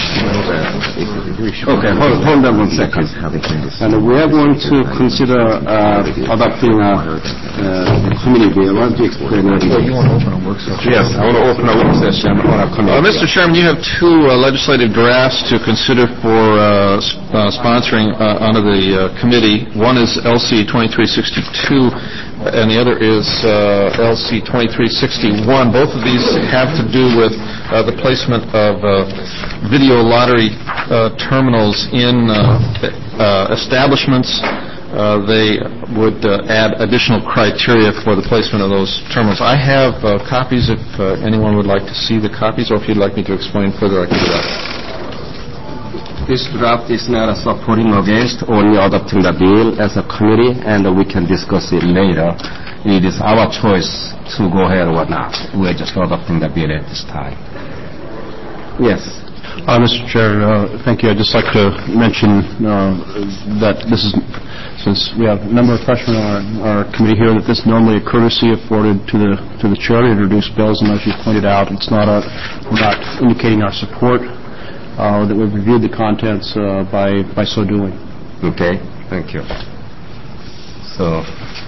B: Okay, hold on 1 second. And we are going to consider adopting a committee bill. I want to explain it. Yes, I want to open a work session on our committee.
G: Mr. Chairman, you have two legislative drafts to consider for sponsoring under the committee. One is LC 2362, and the other is LC 2361. Both of these have to do with the placement of video lottery terminals in establishments. They would add additional criteria for the placement of those terminals. I have copies if anyone would like to see the copies, or if you'd like me to explain further, I can do that.
B: This draft is not supporting or against, only adopting the bill as a committee, and we can discuss it later. It is our choice to go ahead or not. We're just adopting the bill at this time. Yes.
H: Mr. Chair, thank you. I'd just like to mention that this is, since we have a number of freshmen on our committee here, that this is normally a courtesy afforded to the chair to introduce bills, and as you pointed out, it's not we're not indicating our support. That we've reviewed the contents by so doing.
B: Okay, thank you. So,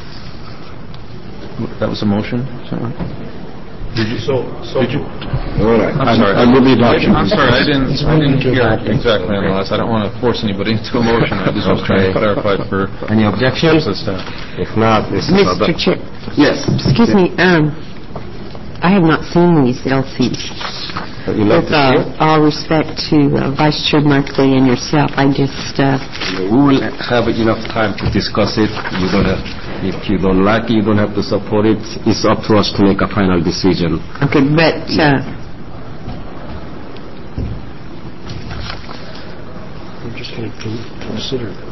G: that was a motion? Did you?
B: All right.
G: I'm sorry.
H: I move the adoption.
G: I'm sorry. I didn't hear exactly on the last. I don't want to force anybody into a motion. I just was trying to clarify for
B: any objections. If not, this is
A: Mr. Chair.
B: Yes.
A: Excuse me. I have not seen these LCs. With all respect to Vice Chair Markley and yourself, I just...
B: We will have enough time to discuss it. If you don't like it, you don't have to support it. It's up to us to make a final decision.
A: Okay, but...
C: We're just going to consider them.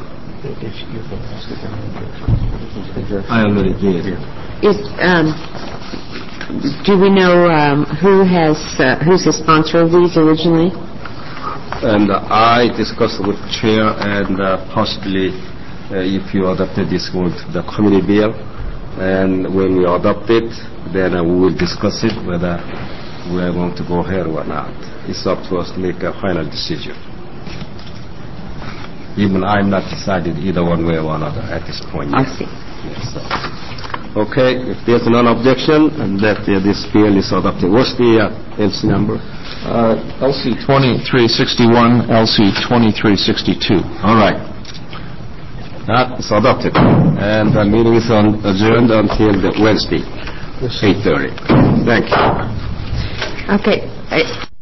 B: I already did.
A: Do we know who's the sponsor of these originally?
B: And I discussed with Chair, and possibly if you adopted this with the committee bill, and when we adopt it, then we will discuss it whether we are going to go ahead or not. It's up to us to make a final decision. Even I'm not decided either one way or another at this point yet.
A: I see.
B: Yes, okay, if there's none objection, and that this bill is adopted. What's the LC number?
G: LC 2361, LC 2362.
B: All right. That's adopted. And the meeting is adjourned until Wednesday, 8:30. Thank you.
A: Okay.